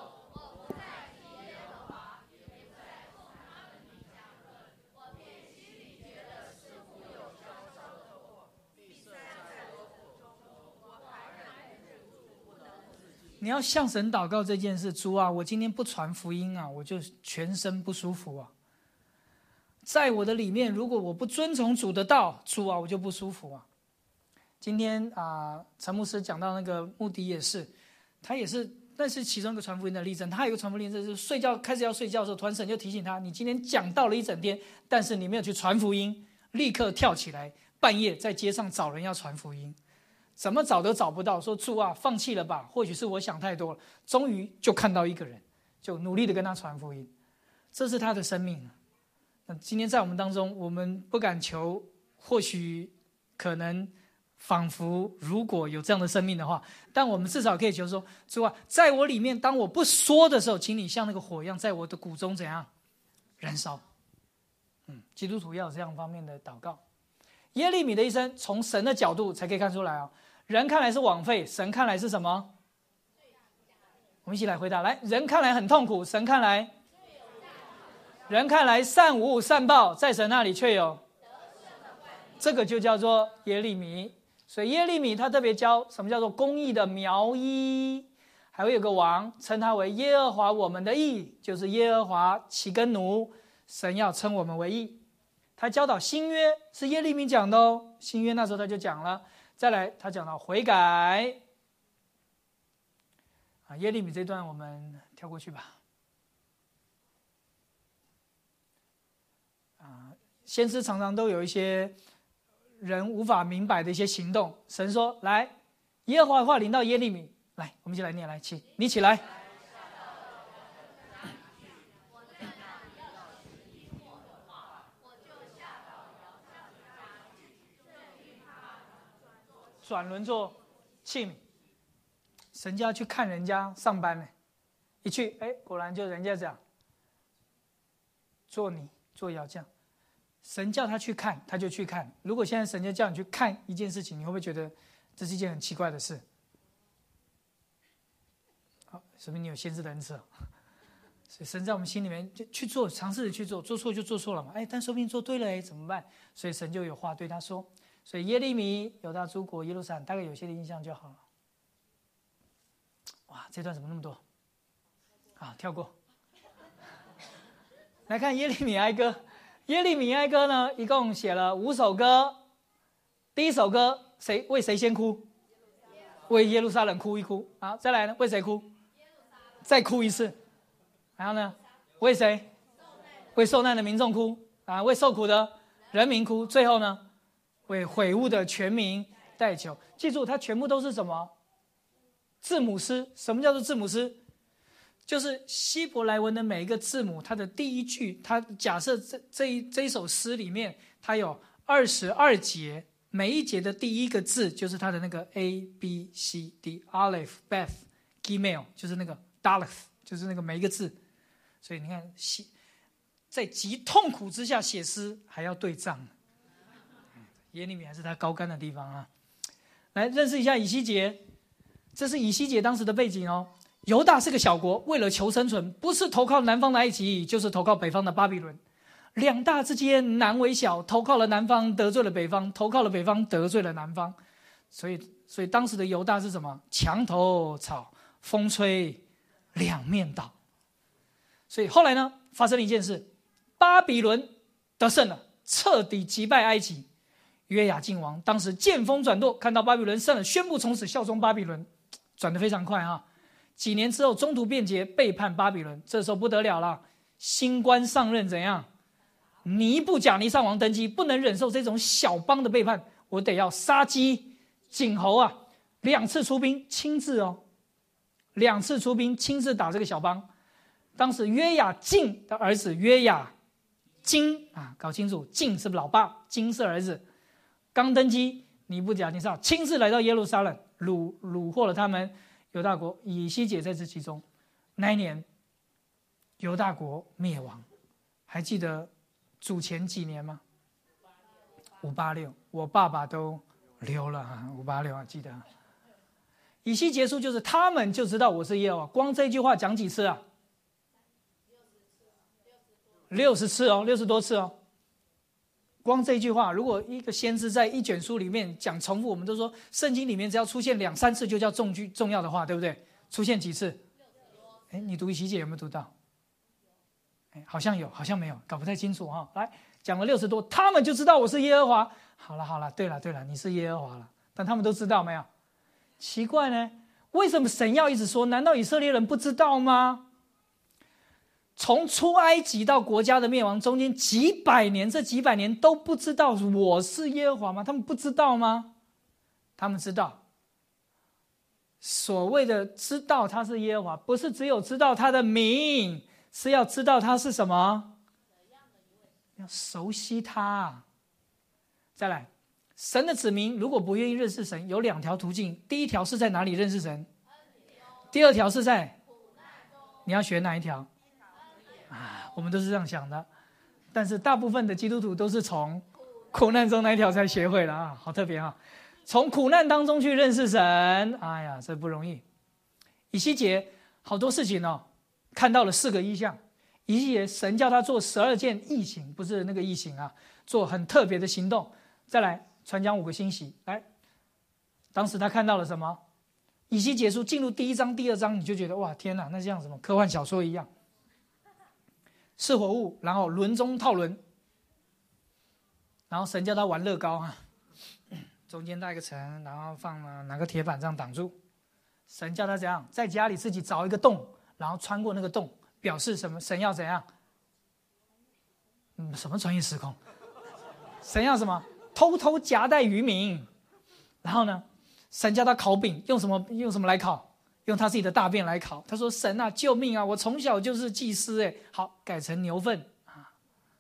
你要向神祷告这件事，主啊，我今天不传福音啊，我就全身不舒服啊。在我的里面，如果我不遵从主的道，主啊，我就不舒服啊。今天陈牧师讲到那个穆迪也是，他也是，那是其中一个传福音的例证。他有一个传福音例证，就是开始要睡觉的时候，突然神就提醒他，你今天讲道了一整天，但是你没有去传福音，立刻跳起来，半夜在街上找人要传福音。怎么找都找不到，说主啊，放弃了吧？或许是我想太多了。终于就看到一个人，就努力的跟他传福音，这是他的生命。那今天在我们当中，我们不敢求，或许可能仿佛如果有这样的生命的话，但我们至少可以求说，主啊，在我里面，当我不说的时候，请你像那个火一样，在我的骨中怎样燃烧。基督徒要有这样方面的祷告。耶利米的一生，从神的角度才可以看出来啊。人看来是枉费，神看来是什么？我们一起来回答。来，人看来很痛苦，神看来，人看来善无善报，在神那里却有，这个就叫做耶利米。所以耶利米他特别教什么叫做公义的苗裔，还会有个王称他为耶和华我们的义，就是耶和华其根奴，神要称我们为义。他教导新约是耶利米讲的哦，新约那时候他就讲了。再来他讲到悔改耶利米这段我们跳过去吧。先知常常都有一些人无法明白的一些行动。神说来，耶和华的话临到耶利米，来，我们一起来念，来，起，你起来。转轮做器皿，神就要去看人家上班呢，一去，果然就人家讲， 做你，做窑匠。神叫他去看，他就去看。如果现在神就叫你去看一件事情，你会不会觉得这是一件很奇怪的事？好，说明你有先知的恩赐。所以神在我们心里面就去做，尝试着去做，做错就做错了嘛。但说不定做对了，怎么办？所以神就有话对他说。所以耶利米、犹大诸国、耶路撒冷，大概有些的印象就好了。哇，这段怎么那么多？好，跳过。来看耶利米哀歌。耶利米哀歌呢，一共写了5首歌。第一首歌为谁先哭？为耶路撒冷哭一哭。好，再来呢？为谁哭？再哭一次。然后呢？为谁？为受难的民众哭啊！为受苦的人民哭。最后呢？为悔悟的全民代求。记住，它全部都是什么？字母诗。什么叫做字母诗？就是希伯来文的每一个字母，它的第一句，它假设这一首诗里面，它有22节，每一节的第一个字就是它的那个 A B C D，Aleph Beth Gimel， 就是那个 Daleth， 就是那个每一个字。所以你看，在极痛苦之下写诗还要对仗，耶利米还是他高干的地方啊。来认识一下以西结，这是以西结当时的背景哦。犹大是个小国，为了求生存，不是投靠南方的埃及，就是投靠北方的巴比伦。两大之间难为小，投靠了南方得罪了北方，投靠了北方得罪了南方。所以当时的犹大是什么？墙头草，风吹两面倒。所以后来呢，发生了一件事，巴比伦得胜了，彻底击败埃及。约雅敬王当时见风转舵，看到巴比伦胜了，宣布从此效忠巴比伦，转得非常快啊。几年之后，中途变节，背叛巴比伦。这时候不得了了，新官上任怎样？尼布甲尼撒王登基，不能忍受这种小邦的背叛，我得要杀鸡儆猴啊！2次出兵，亲自2次出兵，亲自打这个小邦。当时约雅敬的儿子约雅金啊，搞清楚，敬是老爸，金是儿子。刚登基，尼布甲尼撒亲自来到耶路撒冷，虏获了他们犹大国，以西结在这其中。那一年，犹大国灭亡。还记得主前几年吗？586，我爸爸都留了啊，586啊，记得。以西结束就是他们就知道我是耶和华，光这句话讲几次啊？60次哦，60多次哦。光这句话，如果一个先知在一卷书里面讲重复，我们都说圣经里面只要出现2、3次就叫重要的话，对不对？出现几次？你读以西结有没有读到？好像有，好像没有，搞不太清楚哈。来，讲了60多，他们就知道我是耶和华。好了，对了，你是耶和华了，但他们都知道没有？奇怪呢，为什么神要一直说？难道以色列人不知道吗？从出埃及到国家的灭亡中间几百年，这几百年都不知道我是耶和华吗？他们不知道吗？他们知道。所谓的知道他是耶和华，不是只有知道他的名，是要知道他是什么，要熟悉他。再来，神的子民如果不愿意认识神，有2条途径。第一条是在哪里认识神？第2条是在，你要选哪一条？我们都是这样想的，但是大部分的基督徒都是从苦难中那一条才学会了啊，好特别啊！从苦难当中去认识神，哎呀，这不容易。以西结好多事情看到了4个异象。以西结神叫他做12件异行，不是那个异行啊，做很特别的行动。再来传讲5个信息。来，当时他看到了什么？以西结书进入第1章、第2章，你就觉得哇，天哪，那像什么科幻小说一样。是活物，然后轮中套轮，然后神叫他玩乐高啊，中间带个层，然后放拿个铁板这样挡住。神叫他怎样？在家里自己凿一个洞，然后穿过那个洞，表示什么？神要怎样？什么穿越时空？神要什么？偷偷夹带渔民。然后呢，神叫他烤饼，用什么来烤？用他自己的大便来烤。他说：“神啊，救命啊！我从小就是祭司。”好，改成牛粪啊。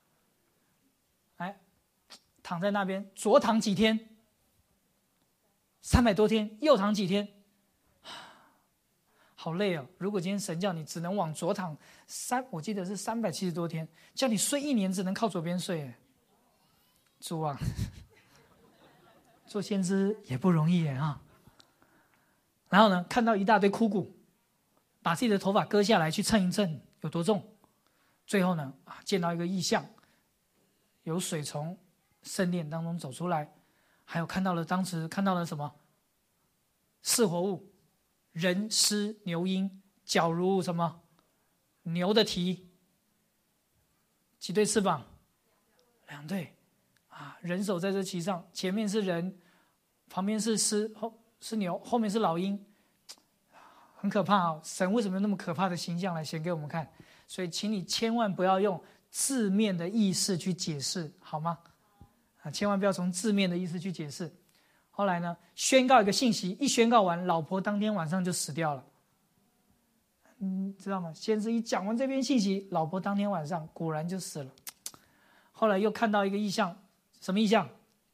躺在那边左躺几天，300多天，右躺几天。 好累哦。如果今天神叫你只能往左躺我记得是370多天，叫你睡1年只能靠左边睡，主啊，做先知也不容易啊。然后呢，看到一大堆枯骨，把自己的头发割下来去称一称有多重。最后呢，见到一个异象，有水从圣殿当中走出来，还有当时看到了什么四活物，人、狮、牛、鹰，脚如什么牛的蹄，几对翅膀？2对人手在这旗上，前面是人，旁边是狮，是牛，后面是老鹰，很可怕神为什么用那么可怕的形象来显给我们看？所以请你千万不要用字面的意思去解释，好吗？千万不要从字面的意思去解释。后来呢，宣告一个信息，一宣告完，老婆当天晚上就死掉了。知道吗？先知一讲完这篇信息，老婆当天晚上果然就死了。后来又看到一个异象，什么异象？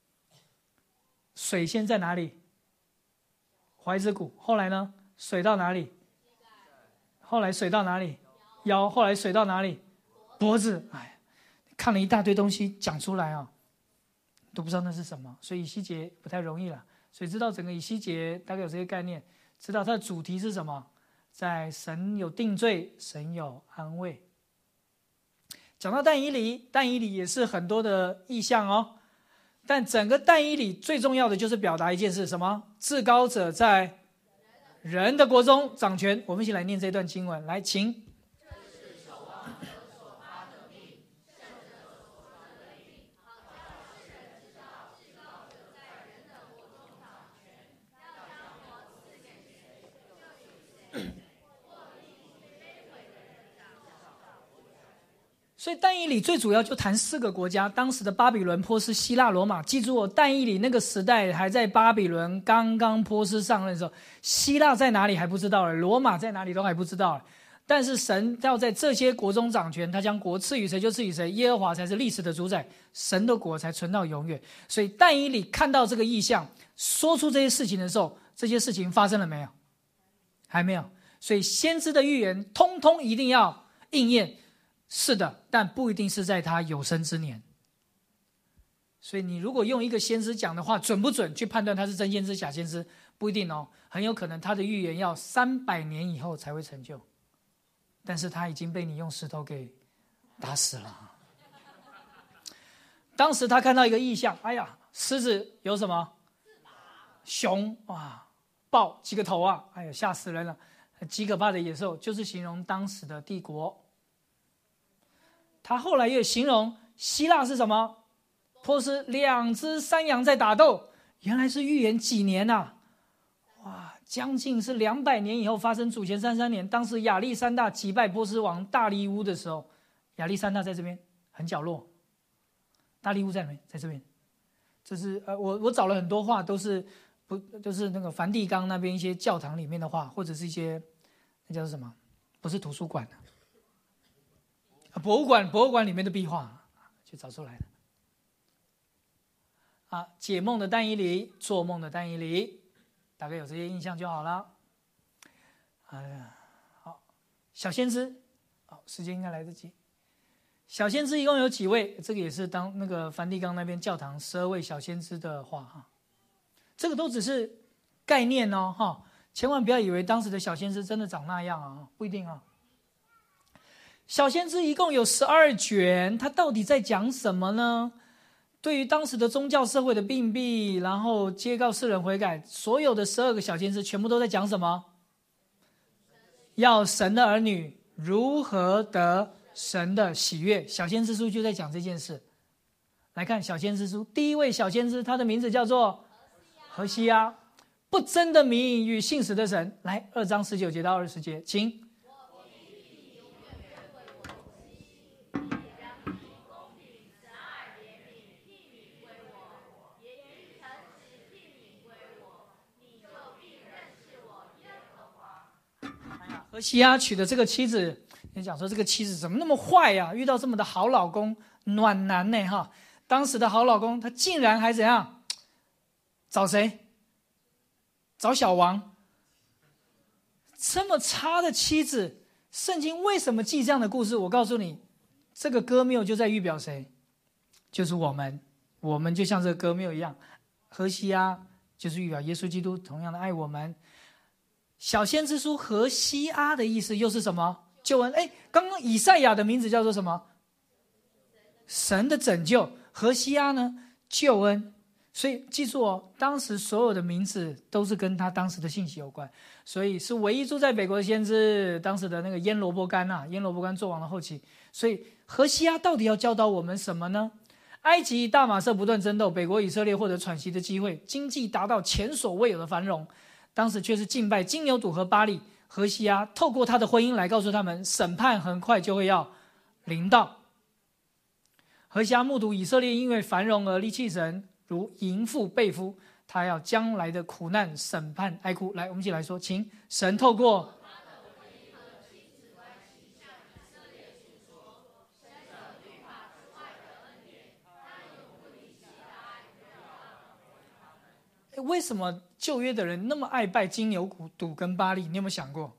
水先在哪里？怀子骨。后来呢？水到哪里？后来水到哪里？腰。后来水到哪里？脖子。看了一大堆东西讲出来都不知道那是什么，所以以西结不太容易了。所以知道整个以西结大概有这些概念，知道它的主题是什么，在神有定罪，神有安慰。讲到但以理，但以理也是很多的意象但整个但以理最重要的就是表达一件事，什么？至高者在人的国中掌权。我们一起来念这段经文，来，请。所以但以理最主要就谈4个国家，当时的巴比伦、波斯、希腊、罗马。记住但以理那个时代还在巴比伦刚刚波斯上任的时候，希腊在哪里还不知道了，罗马在哪里都还不知道了。但是神要在这些国中掌权，他将国赐予谁就赐予谁，耶和华才是历史的主宰，神的国才存到永远。所以但以理看到这个异象，说出这些事情的时候，这些事情发生了没有？还没有。所以先知的预言通通一定要应验，是的，但不一定是在他有生之年。所以你如果用一个先知讲的话准不准去判断他是真先知假先知，不一定很有可能他的预言要300年以后才会成就，但是他已经被你用石头给打死了。当时他看到一个异象，狮子有什么？熊豹几个头吓死人了，极可怕的野兽，就是形容当时的帝国。他后来也形容希腊是什么？波斯2只山羊在打斗，原来是预言几年将近是200年以后发生。主前33年，当时亚历山大击败波斯王大利乌的时候，亚历山大在这边很角落，大利乌在哪边？在这边。这是我找了很多画，都是那个梵蒂冈那边一些教堂里面的画，或者是一些那叫什么？不是图书馆博物馆里面的壁画就找出来的。解梦的但以理，做梦的但以理，大概有这些印象就好了。好，小先知，时间应该来得及。小先知一共有几位？这个也是当那个梵蒂冈那边教堂12位小先知的画这个都只是概念千万不要以为当时的小先知真的长那样不一定小先知一共有12卷，他到底在讲什么呢？对于当时的宗教社会的并弊，然后揭告世人悔改，所有的12个小先知全部都在讲什么？要神的儿女如何得神的喜悦。小先知书就在讲这件事。来看小先知书，第一位小先知，他的名字叫做何西阿，不争的民与信实的神。来2章19节到20节，请。何西阿娶的这个妻子，你讲说这个妻子怎么那么坏遇到这么的好老公，暖男呢当时的好老公，他竟然还怎样？找谁？找小王， 这么差的妻子，圣经为什么记这样的故事？我告诉你，这个歌谬就在预表谁？就是我们。我们就像这个歌谬一样，何西阿就是预表耶稣基督同样的爱我们。小先知书何西阿的意思又是什么？救恩。刚刚以赛亚的名字叫做什么？神的拯救。何西阿呢？救恩。所以记住哦，当时所有的名字都是跟他当时的信息有关，所以是唯一住在北国的先知，当时的那个耶罗波干耶罗波干作王的后期。所以何西阿到底要教导我们什么呢？埃及大马色不断争斗，北国以色列获得喘息的机会，经济达到前所未有的繁荣，当时却是敬拜金牛犊和巴力。何西阿透过他的婚姻来告诉他们，审判很快就会要临到。何西阿目睹以色列因为繁荣而离弃神，如淫妇被夫，他要将来的苦难审判哀哭。来，我们一起来说，请。神透过为什么旧约的人那么爱拜金牛犊跟巴力？你有没有想过，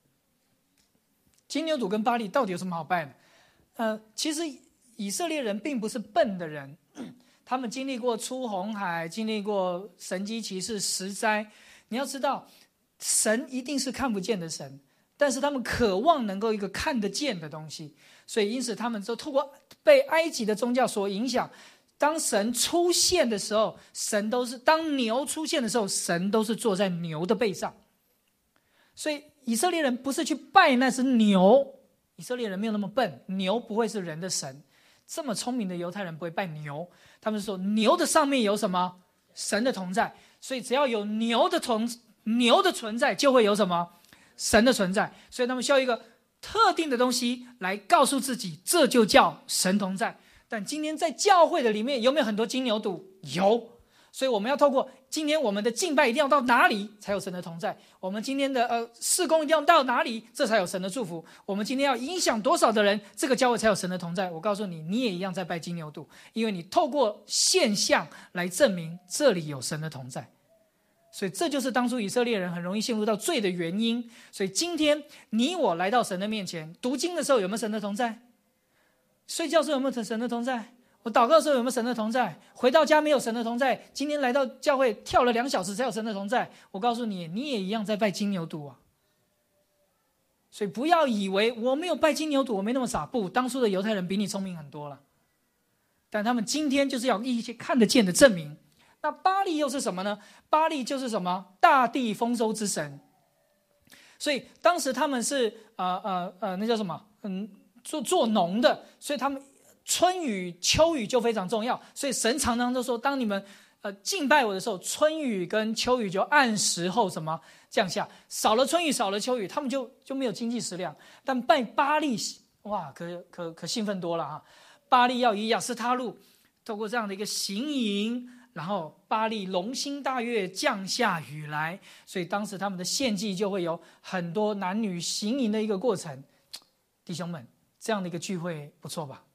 金牛犊跟巴力到底有什么好拜的？其实以色列人并不是笨的人，他们经历过出红海，经历过神迹奇事十灾。你要知道，神一定是看不见的神，但是他们渴望能够一个看得见的东西，所以因此他们就透过被埃及的宗教所影响。当神出现的时候，当牛出现的时候，神都是坐在牛的背上。所以以色列人不是去拜那只牛，以色列人没有那么笨，牛不会是人的神。这么聪明的犹太人不会拜牛，他们说牛的上面有什么？神的同在。所以只要有牛的存在，就会有什么？神的存在。所以他们需要一个特定的东西来告诉自己，这就叫神同在。但今天在教会的里面有没有很多金牛犊？有。所以我们要透过今天我们的敬拜一定要到哪里才有神的同在，我们今天的事工一定要到哪里，这才有神的祝福，我们今天要影响多少的人，这个教会才有神的同在。我告诉你，你也一样在拜金牛犊，因为你透过现象来证明这里有神的同在。所以这就是当初以色列人很容易陷入到罪的原因。所以今天你我来到神的面前，读经的时候有没有神的同在？睡觉的时候有没有神的同在？我祷告的时候有没有神的同在？回到家没有神的同在？今天来到教会跳了2小时才有神的同在？我告诉你，你也一样在拜金牛犊啊！所以不要以为我没有拜金牛犊，我没那么傻。不，当初的犹太人比你聪明很多了，但他们今天就是要一些看得见的证明。那巴力又是什么呢？巴力就是什么？大地丰收之神。所以当时他们是那叫什么？做农的，所以他们春雨秋雨就非常重要。所以神常常都说，当你们敬拜我的时候，春雨跟秋雨就按时候什么降下，少了春雨少了秋雨，他们就没有经济食粮。但拜巴力，哇，可兴奋多了哈！巴力要以亚斯他路透过这样的一个行营，然后巴力龙心大悦，降下雨来，所以当时他们的献祭就会有很多男女行营的一个过程。弟兄们，这样的一个聚会不错吧？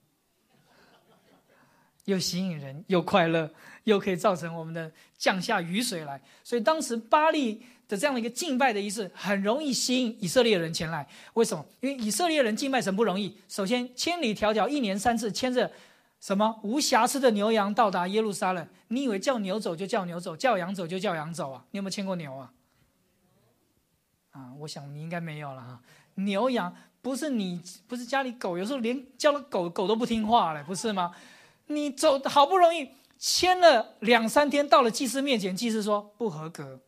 又吸引人，又快乐，又可以造成我们的降下雨水来。所以当时巴力的这样的一个敬拜的仪式，很容易吸引以色列人前来。为什么？因为以色列人敬拜神不容易。首先，千里迢迢1年3次牵着什么无瑕疵的牛羊到达耶路撒冷。你以为叫牛走就叫牛走，叫羊走就叫羊走啊？你有没有牵过牛啊？我想你应该没有了哈。牛羊不是家里狗，有时候连叫了狗都不听话了，不是吗？你走好不容易牵了2、3天，到了祭司面前，祭司说不合格，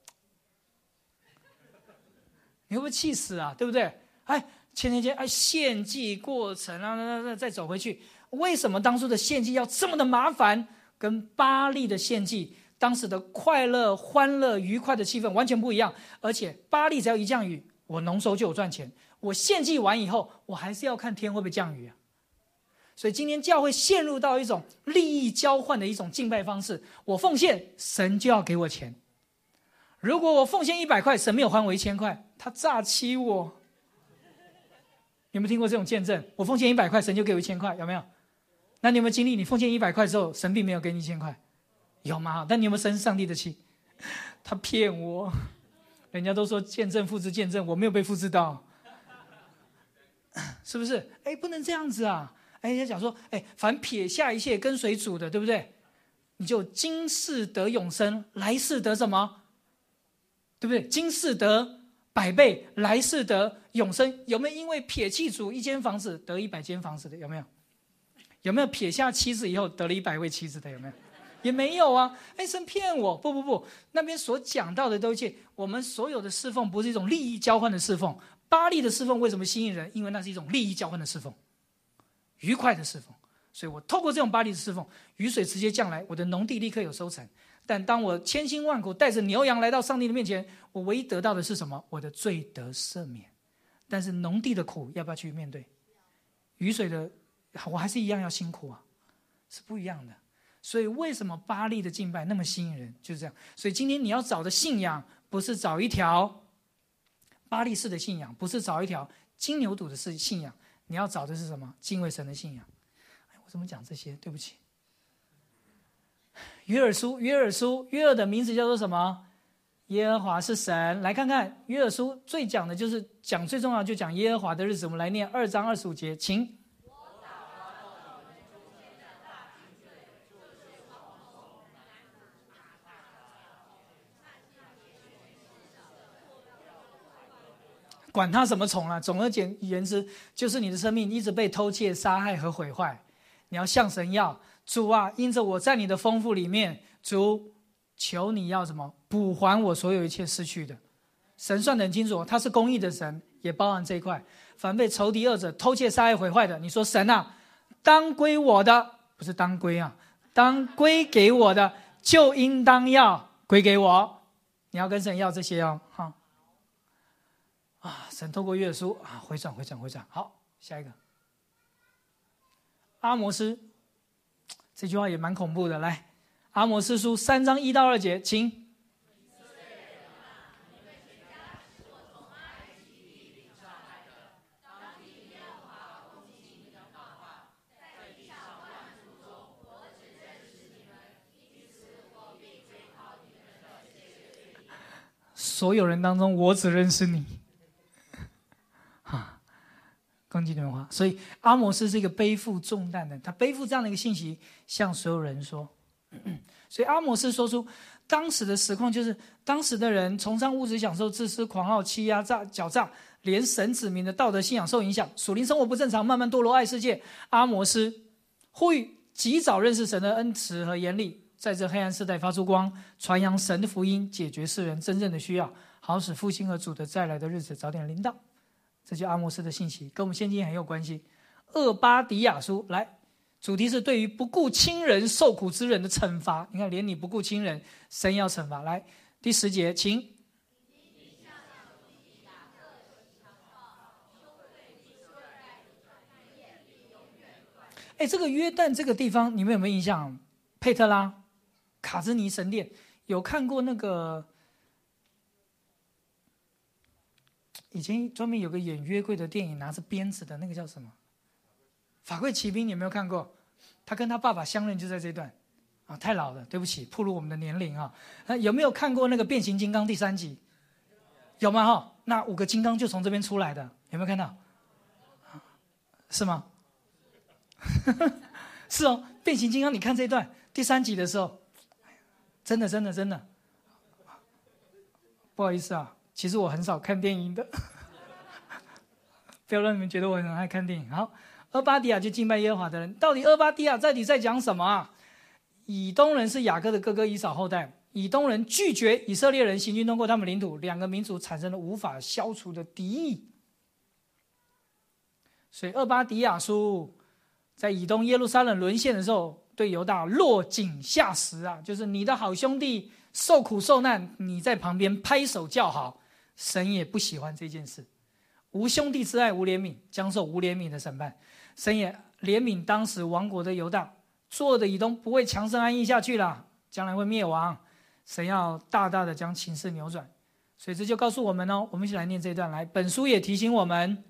你会不会气死啊？对不对？牵，献祭过程啊，再走回去。为什么当初的献祭要这么的麻烦？跟巴力的献祭当时的快乐、欢乐、愉快的气氛完全不一样。而且巴力只要一降雨，我农收就有赚钱。我献祭完以后，我还是要看天会不会降雨啊。所以今天教会陷入到一种利益交换的一种敬拜方式，我奉献，神就要给我钱。如果我奉献100块，神没有还我1000块，他诈欺我。有没有听过这种见证？我奉献100块，神就给我1000块，有没有？那你有没有经历，你奉献100块之后，神并没有给你1000块？有吗？但你有没有生上帝的气？他骗我， 人家都说见证复制见证，我没有被复制到，是不是？哎，不能这样子啊！哎，人家讲说，哎，凡撇下一切跟随主的，对不对？你就今世得永生，来世得什么？对不对？今世得100倍，来世得永生。有没有因为撇弃主1间房子得100间房子的？有没有？有没有撇下妻子以后得了100位妻子的？有没有？也没有啊！哎，神骗我！不，那边所讲到的都一切，我们所有的侍奉不是一种利益交换的侍奉。巴力的侍奉为什么吸引人？因为那是一种利益交换的侍奉，愉快的侍奉。所以我透过这种巴力的侍奉，雨水直接降来，我的农地立刻有收成。但当我千辛万苦带着牛羊来到上帝的面前，我唯一得到的是什么？我的罪得赦免。但是农地的苦要不要去面对？雨水的我还是一样要辛苦啊，是不一样的。所以为什么巴力的敬拜那么吸引人？就是这样。所以今天你要找的信仰，不是找一条巴力式的信仰，不是找一条金牛犊的信仰，你要找的是什么？敬畏神的信仰。我怎么讲这些？对不起。约珥的名字叫做什么？耶和华是神。来看看约珥书最讲的就是讲最重要就讲耶和华的日子。我们来念2章25节，请。管他什么虫啊，总而言之，就是你的生命一直被偷窃、杀害和毁坏。你要向神要，主啊，因着我在你的丰富里面，主求你要什么？补还我所有一切失去的。神算得很清楚，他是公义的神，也包含这一块。凡被仇敌恶者偷窃、杀害、毁坏的，你说神啊，当归我的，不是当归啊，当归给我的，就应当要归给我。你要跟神要这些哦，哈。神透过约珥书回转。好，下一个阿摩斯，这句话也蛮恐怖的。来，阿摩斯书3章1到2节，请。所有人当中，我只认识你。攻击你们话，所以阿摩斯是一个背负重担的，他背负这样的一个信息向所有人说。所以阿摩斯说出当时的实况，就是当时的人崇尚物质享受、自私、狂傲、欺压、狡诈，连神子民的道德信仰受影响，属灵生活不正常，慢慢堕落爱世界。阿摩斯呼吁及早认识神的恩慈和严厉，在这黑暗世代发出光，传扬神的福音，解决世人真正的需要，好使复兴和主的再来的日子早点临到。这就阿摩斯的信息，跟我们现今很有关系。厄巴迪亚书来，主题是对于不顾亲人受苦之人的惩罚。你看，连你不顾亲人，神要惩罚。来，第10节，请。这个约旦这个地方，你们有没有印象？佩特拉、卡兹尼神殿，有看过那个？以前专门有个演约柜的电影，拿着鞭子的那个叫什么？法柜骑兵，你有没有看过？他跟他爸爸相认就在这段太老了，对不起，暴露我们的年龄啊。有没有看过那个变形金刚第3集？有吗？那5个金刚就从这边出来的，有没有看到？是吗？是哦，变形金刚，你看这一段第3集的时候，真的，不好意思啊。其实我很少看电影的，不要让你们觉得我很爱看电影。好，俄巴底亚就敬拜耶和华的人，到底俄巴底亚到底在讲什么啊？以东人是雅各的哥哥以扫后代，以东人拒绝以色列人行军通过他们领土，两个民族产生了无法消除的敌意。所以俄巴底亚书在以东耶路撒冷沦陷的时候，对犹大落井下石啊，就是你的好兄弟受苦受难，你在旁边拍手叫好。神也不喜欢这件事，无兄弟之爱无怜悯，将受无怜悯的审判。神也怜悯当时亡国的犹大，作恶的以东不会强盛安逸下去了，将来会灭亡。神要大大的将情势扭转，所以这就告诉我们哦，我们一起来念这一段。来，本书也提醒我们，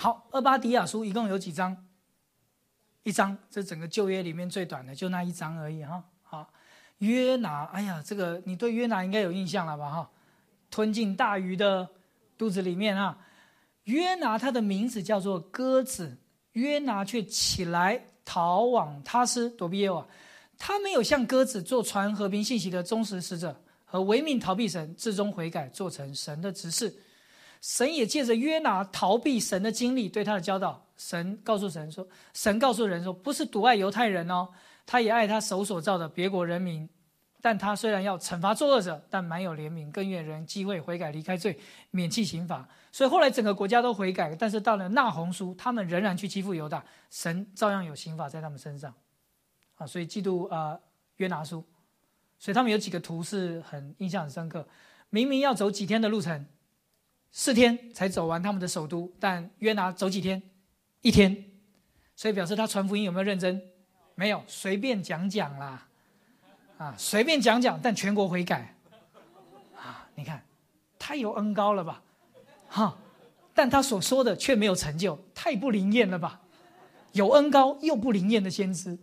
好，俄巴底亚书一共有几章？一章，这整个旧约里面最短的就那一章而已哈。好，约拿，哎呀，这个你对约拿应该有印象了吧哈？吞进大鱼的肚子里面啊。约拿他的名字叫做鸽子，约拿却起来逃往他施躲避耶和华。他没有像鸽子做传和平信息的忠实使者，和违命逃避神，至终悔改，做成神的执事。神也借着约拿逃避神的经历，对他的教导，神告诉人说，不是独爱犹太人哦，他也爱他手所造的别国人民。但他虽然要惩罚作恶者，但满有怜悯，更愿人机会悔改，离开罪，免弃刑罚。所以后来整个国家都悔改，但是到了那鸿书，他们仍然去欺负犹大，神照样有刑罚在他们身上。所以嫉妒约拿书，所以他们有几个图是很印象很深刻。明明要走几天的路程，4天才走完他们的首都，但约拿走几天？1天。所以表示他传福音有没有认真？没有，随便讲讲啦。随便讲讲，但全国悔改你看太有恩膏了吧但他所说的却没有成就，太不灵验了吧？有恩膏又不灵验的先知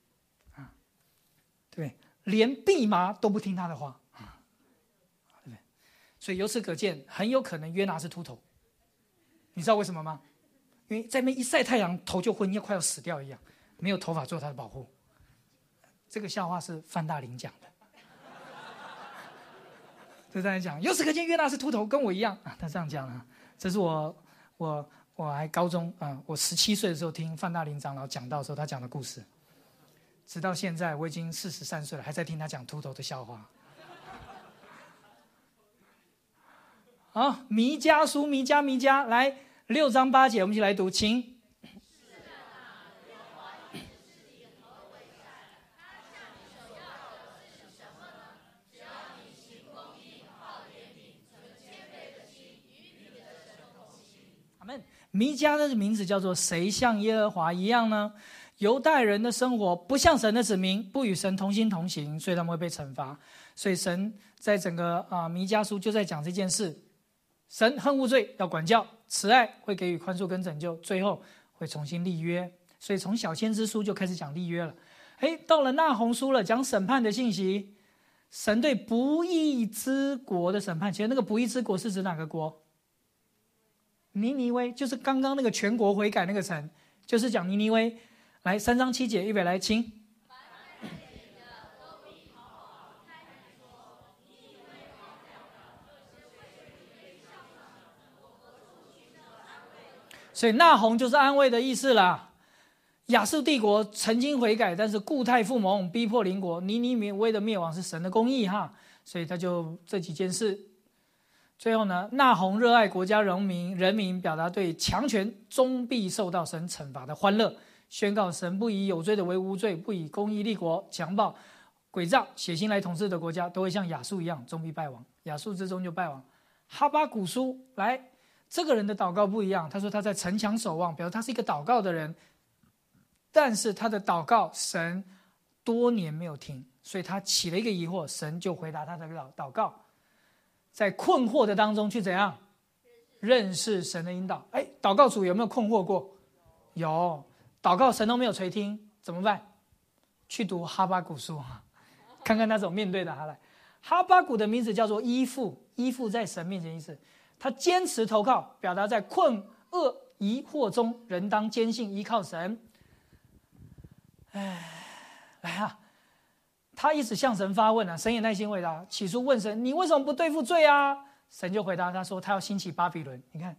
对，连蓖麻都不听他的话对不对？所以由此可见，很有可能约拿是秃头。你知道为什么吗？因为在那边一晒太阳，头就昏，快要死掉一样，没有头发做他的保护。这个笑话是范大林讲的，就这样讲。由此可见，约拿是秃头，跟我一样他这样讲啊。这是我还高中我17岁的时候听范大林长老讲到的时候，他讲的故事。直到现在，我已经43岁了，还在听他讲秃头的笑话。好，弥迦书，弥迦，来6章8节，我们一起来读，请。弥迦的名字叫做谁像耶和华一样呢？犹太人的生活不像神的子民，不与神同心同行，所以他们会被惩罚。所以神在整个弥迦书就在讲这件事。神恨恶罪，要管教；慈爱会给予宽恕跟拯救，最后会重新立约。所以从小先知书就开始讲立约了。到了那鸿书了，讲审判的信息。神对不义之国的审判，其实那个不义之国是指哪个国？尼尼微，就是刚刚那个全国悔改那个城，就是讲尼尼微。来3章7节，预备来，请。所以那鸿就是安慰的意思啦。亚述帝国曾经悔改，但是故态复萌，逼迫邻国。尼尼微的灭亡是神的公义哈，所以他就这几件事。最后呢，那鸿热爱国家人民，表达对强权终必受到神惩罚的欢乐，宣告神不以有罪的为无罪，不以公义立国，强暴、诡诈、血腥来统治的国家，都会像亚述一样终必败亡。亚述之中就败亡。哈巴谷书来，这个人的祷告不一样，他说他在城墙守望，表示他是一个祷告的人，但是他的祷告神多年没有听，所以他起了一个疑惑，神就回答他的祷告。在困惑的当中去怎样认识神的引导？祷告主有没有困惑过？有。祷告神都没有垂听，怎么办？去读哈巴谷书，看看那种面对的他来。哈巴谷的名字叫做依附，依附在神面前意思，他坚持投靠，表达在困厄疑惑中，人当坚信依靠神。来他一直向神发问神也耐心回答。起初问神，你为什么不对付罪啊？神就回答他说，他要兴起巴比伦。你看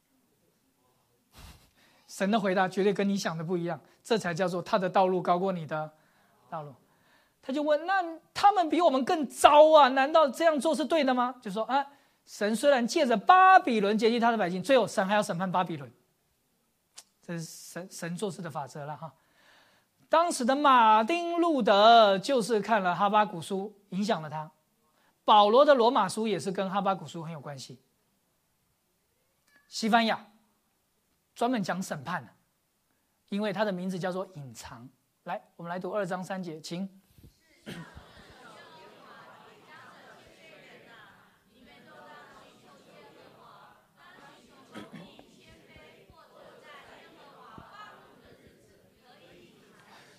神的回答绝对跟你想的不一样，这才叫做他的道路高过你的道路。他就问，那他们比我们更糟啊，难道这样做是对的吗？就说神虽然借着巴比伦接济他的百姓，最后神还要审判巴比伦，这是神做事的法则了哈。当时的马丁路德就是看了哈巴谷书影响了他，保罗的罗马书也是跟哈巴谷书很有关系。西班牙专门讲审判，因为他的名字叫做隐藏。来，我们来读2章3节，请。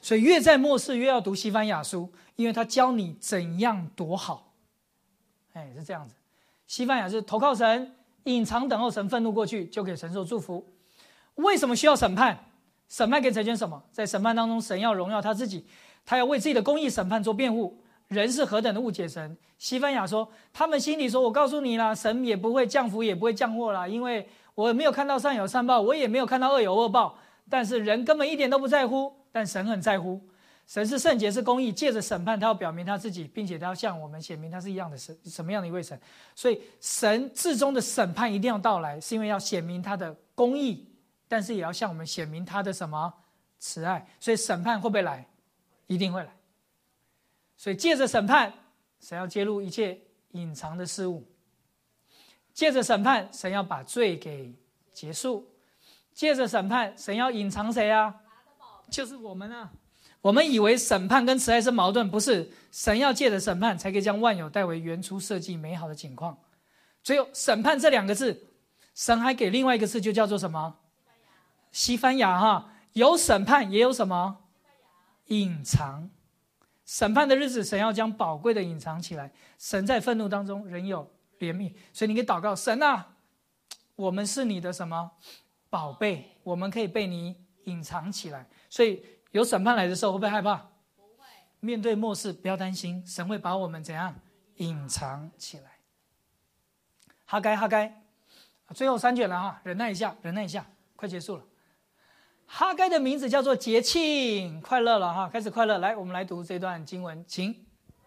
所以越在末世越要读西番雅书，因为他教你怎样躲好。是这样子。西番雅是投靠神，隐藏等候神愤怒过去，就可以承受祝福。为什么需要审判？审判可以成全什么？在审判当中，神要荣耀他自己，他要为自己的公义审判做辩护。人是何等的误解神。西番雅说，他们心里说，我告诉你啦，神也不会降福，也不会降祸啦，因为我没有看到善有善报，我也没有看到恶有恶报。但是人根本一点都不在乎，但神很在乎。神是圣洁，是公义，借着审判他要表明他自己，并且他要向我们显明他是一样的神，什么样的一位神。所以神至终的审判一定要到来，是因为要显明他的公义，但是也要向我们显明他的什么慈爱。所以审判会不会来？一定会来。所以借着审判，神要揭露一切隐藏的事物。借着审判，神要把罪给结束。借着审判，神要隐藏谁啊？就是我们啊。我们以为审判跟慈爱是矛盾，不是。神要借着审判，才可以将万有带回原初设计美好的景况。只有审判这两个字，神还给另外一个字，就叫做什么？西番雅哈。有审判，也有什么？隐藏。审判的日子，神要将宝贵的隐藏起来。神在愤怒当中仍有怜悯，所以你可以祷告，神啊，我们是你的什么宝贝，我们可以被你隐藏起来。所以有审判来的时候，会不会害怕？不会。面对末世，不要担心，神会把我们怎样隐藏起来。哈该，最后3卷了哈，忍耐一下，快结束了。哈该的名字叫做节庆，快乐了哈，开始快乐。来，我们来读这段经文，请。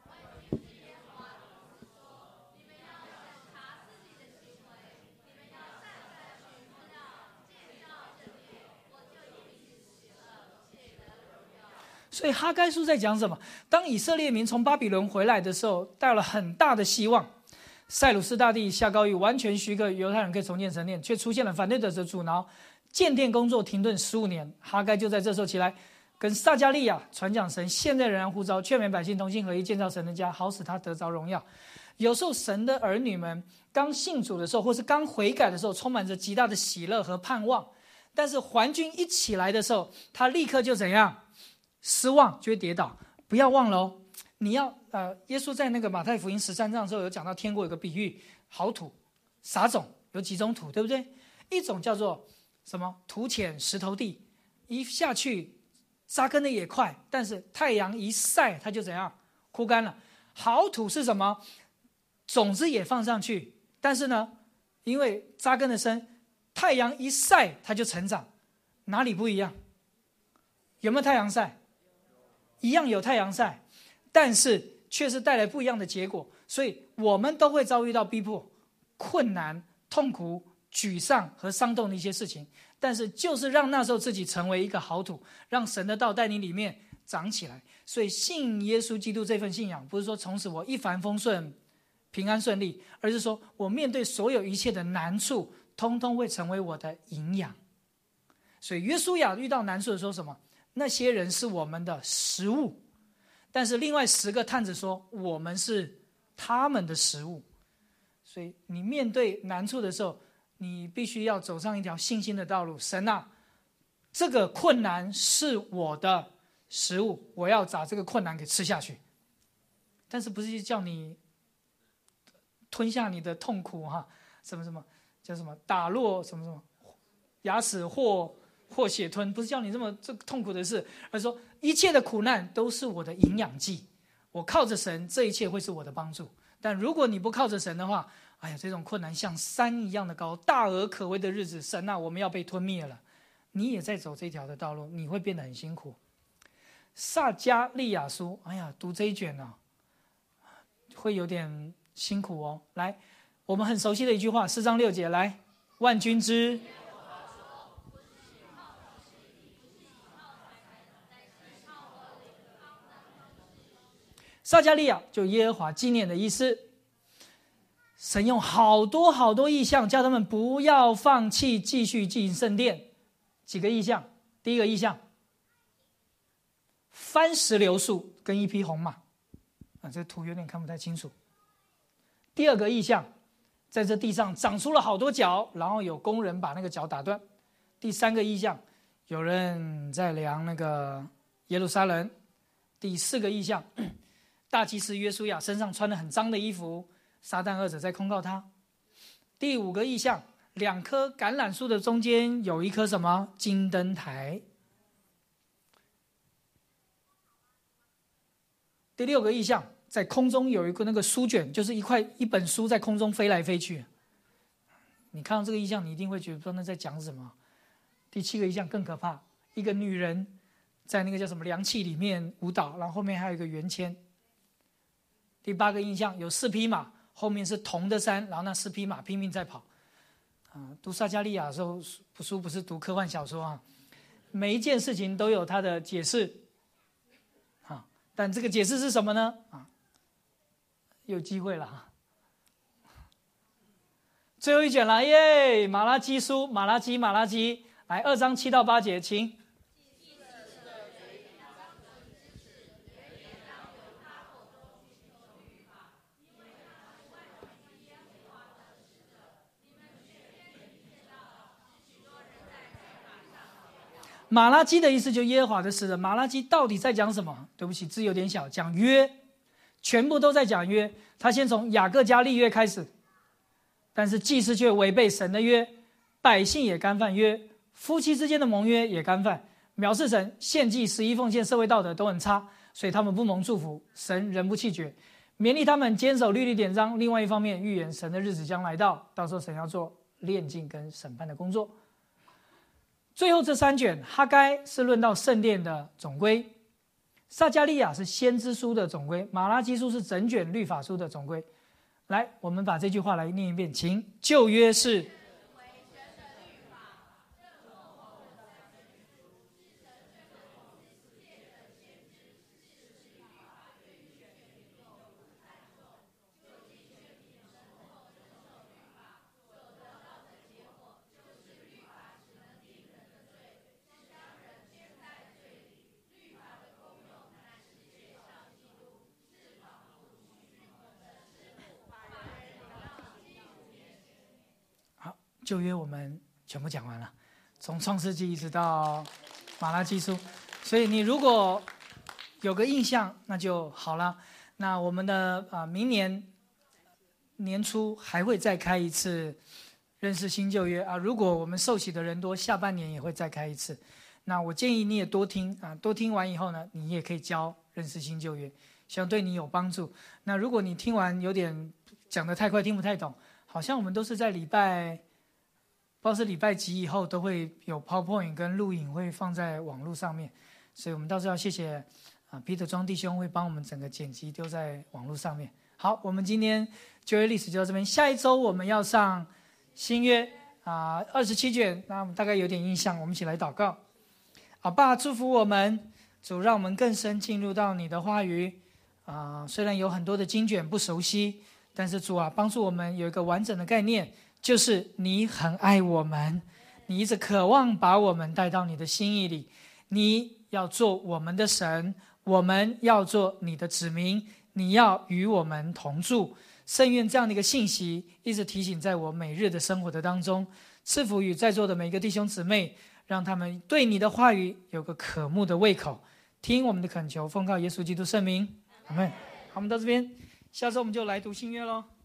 所以哈该书在讲什么？当以色列民从巴比伦回来的时候，带了很大的希望。塞鲁士大帝下诏谕完全许可犹太人可以重建神殿，却出现了反对者的阻挠，建殿工作停顿15年。哈该就在这时候起来，跟撒迦利亚传讲神现在仍然呼召，劝勉百姓同心合一，建造神的家，好使他得着荣耀。有时候神的儿女们刚信主的时候，或是刚悔改的时候，充满着极大的喜乐和盼望，但是环境一起来的时候，他立刻就怎样？失望，就会跌倒。不要忘了哦，你要耶稣在那个马太福音13章的时候有讲到天国有个比喻，好土撒种，有几种土，对不对？一种叫做什么？土浅石头地，一下去扎根的也快，但是太阳一晒它就怎样？枯干了。好土是什么？种子也放上去，但是呢，因为扎根的深，太阳一晒它就成长。哪里不一样？有没有太阳晒？一样有太阳晒，但是却是带来不一样的结果。所以我们都会遭遇到逼迫、困难、痛苦、沮丧和伤痛的一些事情，但是就是让那时候自己成为一个好土，让神的道在你里面长起来。所以信耶稣基督这份信仰，不是说从此我一帆风顺、平安顺利，而是说我面对所有一切的难处，通通会成为我的营养。所以约书亚遇到难处的时候，什么？那些人是我们的食物，但是另外10个探子说我们是他们的食物。所以你面对难处的时候，你必须要走上一条信心的道路。神啊，这个困难是我的食物，我要把这个困难给吃下去。但是不是叫你吞下你的痛苦哈？什么叫什么打落什么牙齿或血吞，不是叫你这痛苦的事，而是说一切的苦难都是我的营养剂。我靠着神，这一切会是我的帮助。但如果你不靠着神的话，哎呀，这种困难像山一样的高，大而可畏的日子，神啊，我们要被吞灭了。你也在走这条的道路，你会变得很辛苦。撒迦利亚书，哎呀，读这一卷啊，会有点辛苦哦。来，我们很熟悉的一句话，4章6节，来，万军之撒迦利亚，就耶和华纪念的意思。神用好多意象，叫他们不要放弃，继续进圣殿。几个意象？第一个意象，番石榴树跟一匹红马，这图有点看不太清楚。第二个意象，在这地上长出了好多角，然后有工人把那个角打断。第三个意象，有人在量那个耶路撒冷。第4个异象，大祭司约书亚身上穿了很脏的衣服，撒旦二者在控告他。第5个异象，2棵橄榄树的中间有一颗什么金灯台。第6个异象，在空中有一个那个书卷，就是一本书在空中飞来飞去。你看到这个异象，你一定会觉得不知道那在讲什么。第7个异象更可怕，一个女人在那个叫什么凉气里面舞蹈，然后后面还有一个圆签。第8个异象，有4匹马，后面是铜的山，然后那4匹马拼命在跑。读撒迦利亚的时候，不是读科幻小说啊，每一件事情都有它的解释。但这个解释是什么呢？有机会了。最后一卷了耶！马拉基书，马拉基，来2章7到8节，请。马拉基的意思就耶和华的使者。马拉基到底在讲什么？对不起，字有点小，讲约，全部都在讲约。他先从雅各家立约开始，但是祭司却违背神的约，百姓也干犯约，夫妻之间的盟约也干犯，藐视神，献祭、十一奉献、社会道德都很差，所以他们不蒙祝福，神仍不弃绝，勉励他们坚守律例典章。另外一方面，预言神的日子将来到，到时候神要做炼净跟审判的工作。最后这3卷，哈该是论到圣殿的总规，撒迦利亚是先知书的总规，马拉基书是整卷律法书的总规。来，我们把这句话来念一遍，请。旧约是旧约我们全部讲完了，从创世纪一直到马拉基书，所以你如果有个印象那就好了。那我们的明年年初还会再开一次认识新旧约如果我们受洗的人多，下半年也会再开一次。那我建议你也多听多听完以后呢，你也可以教认识新旧约，希望对你有帮助。那如果你听完有点讲得太快听不太懂，好像我们都是在不知道是礼拜几以后都会有 PowerPoint 跟录影会放在网络上面，所以我们到时候要谢谢Peter庄弟兄会帮我们整个剪辑丢在网络上面。好，我们今天旧约历史就到这边，下一周我们要上新约27卷，那我们大概有点印象，我们一起来祷告。爸，祝福我们，主让我们更深进入到你的话语虽然有很多的经卷不熟悉，但是主帮助我们有一个完整的概念，就是你很爱我们，你一直渴望把我们带到你的心意里，你要做我们的神，我们要做你的子民，你要与我们同住。甚愿这样的一个信息一直提醒在我每日的生活的当中，赐福与在座的每一个弟兄姊妹，让他们对你的话语有个渴慕的胃口。听我们的恳求，奉靠耶稣基督圣名，阿们。好，我们到这边，下周我们就来读新约咯。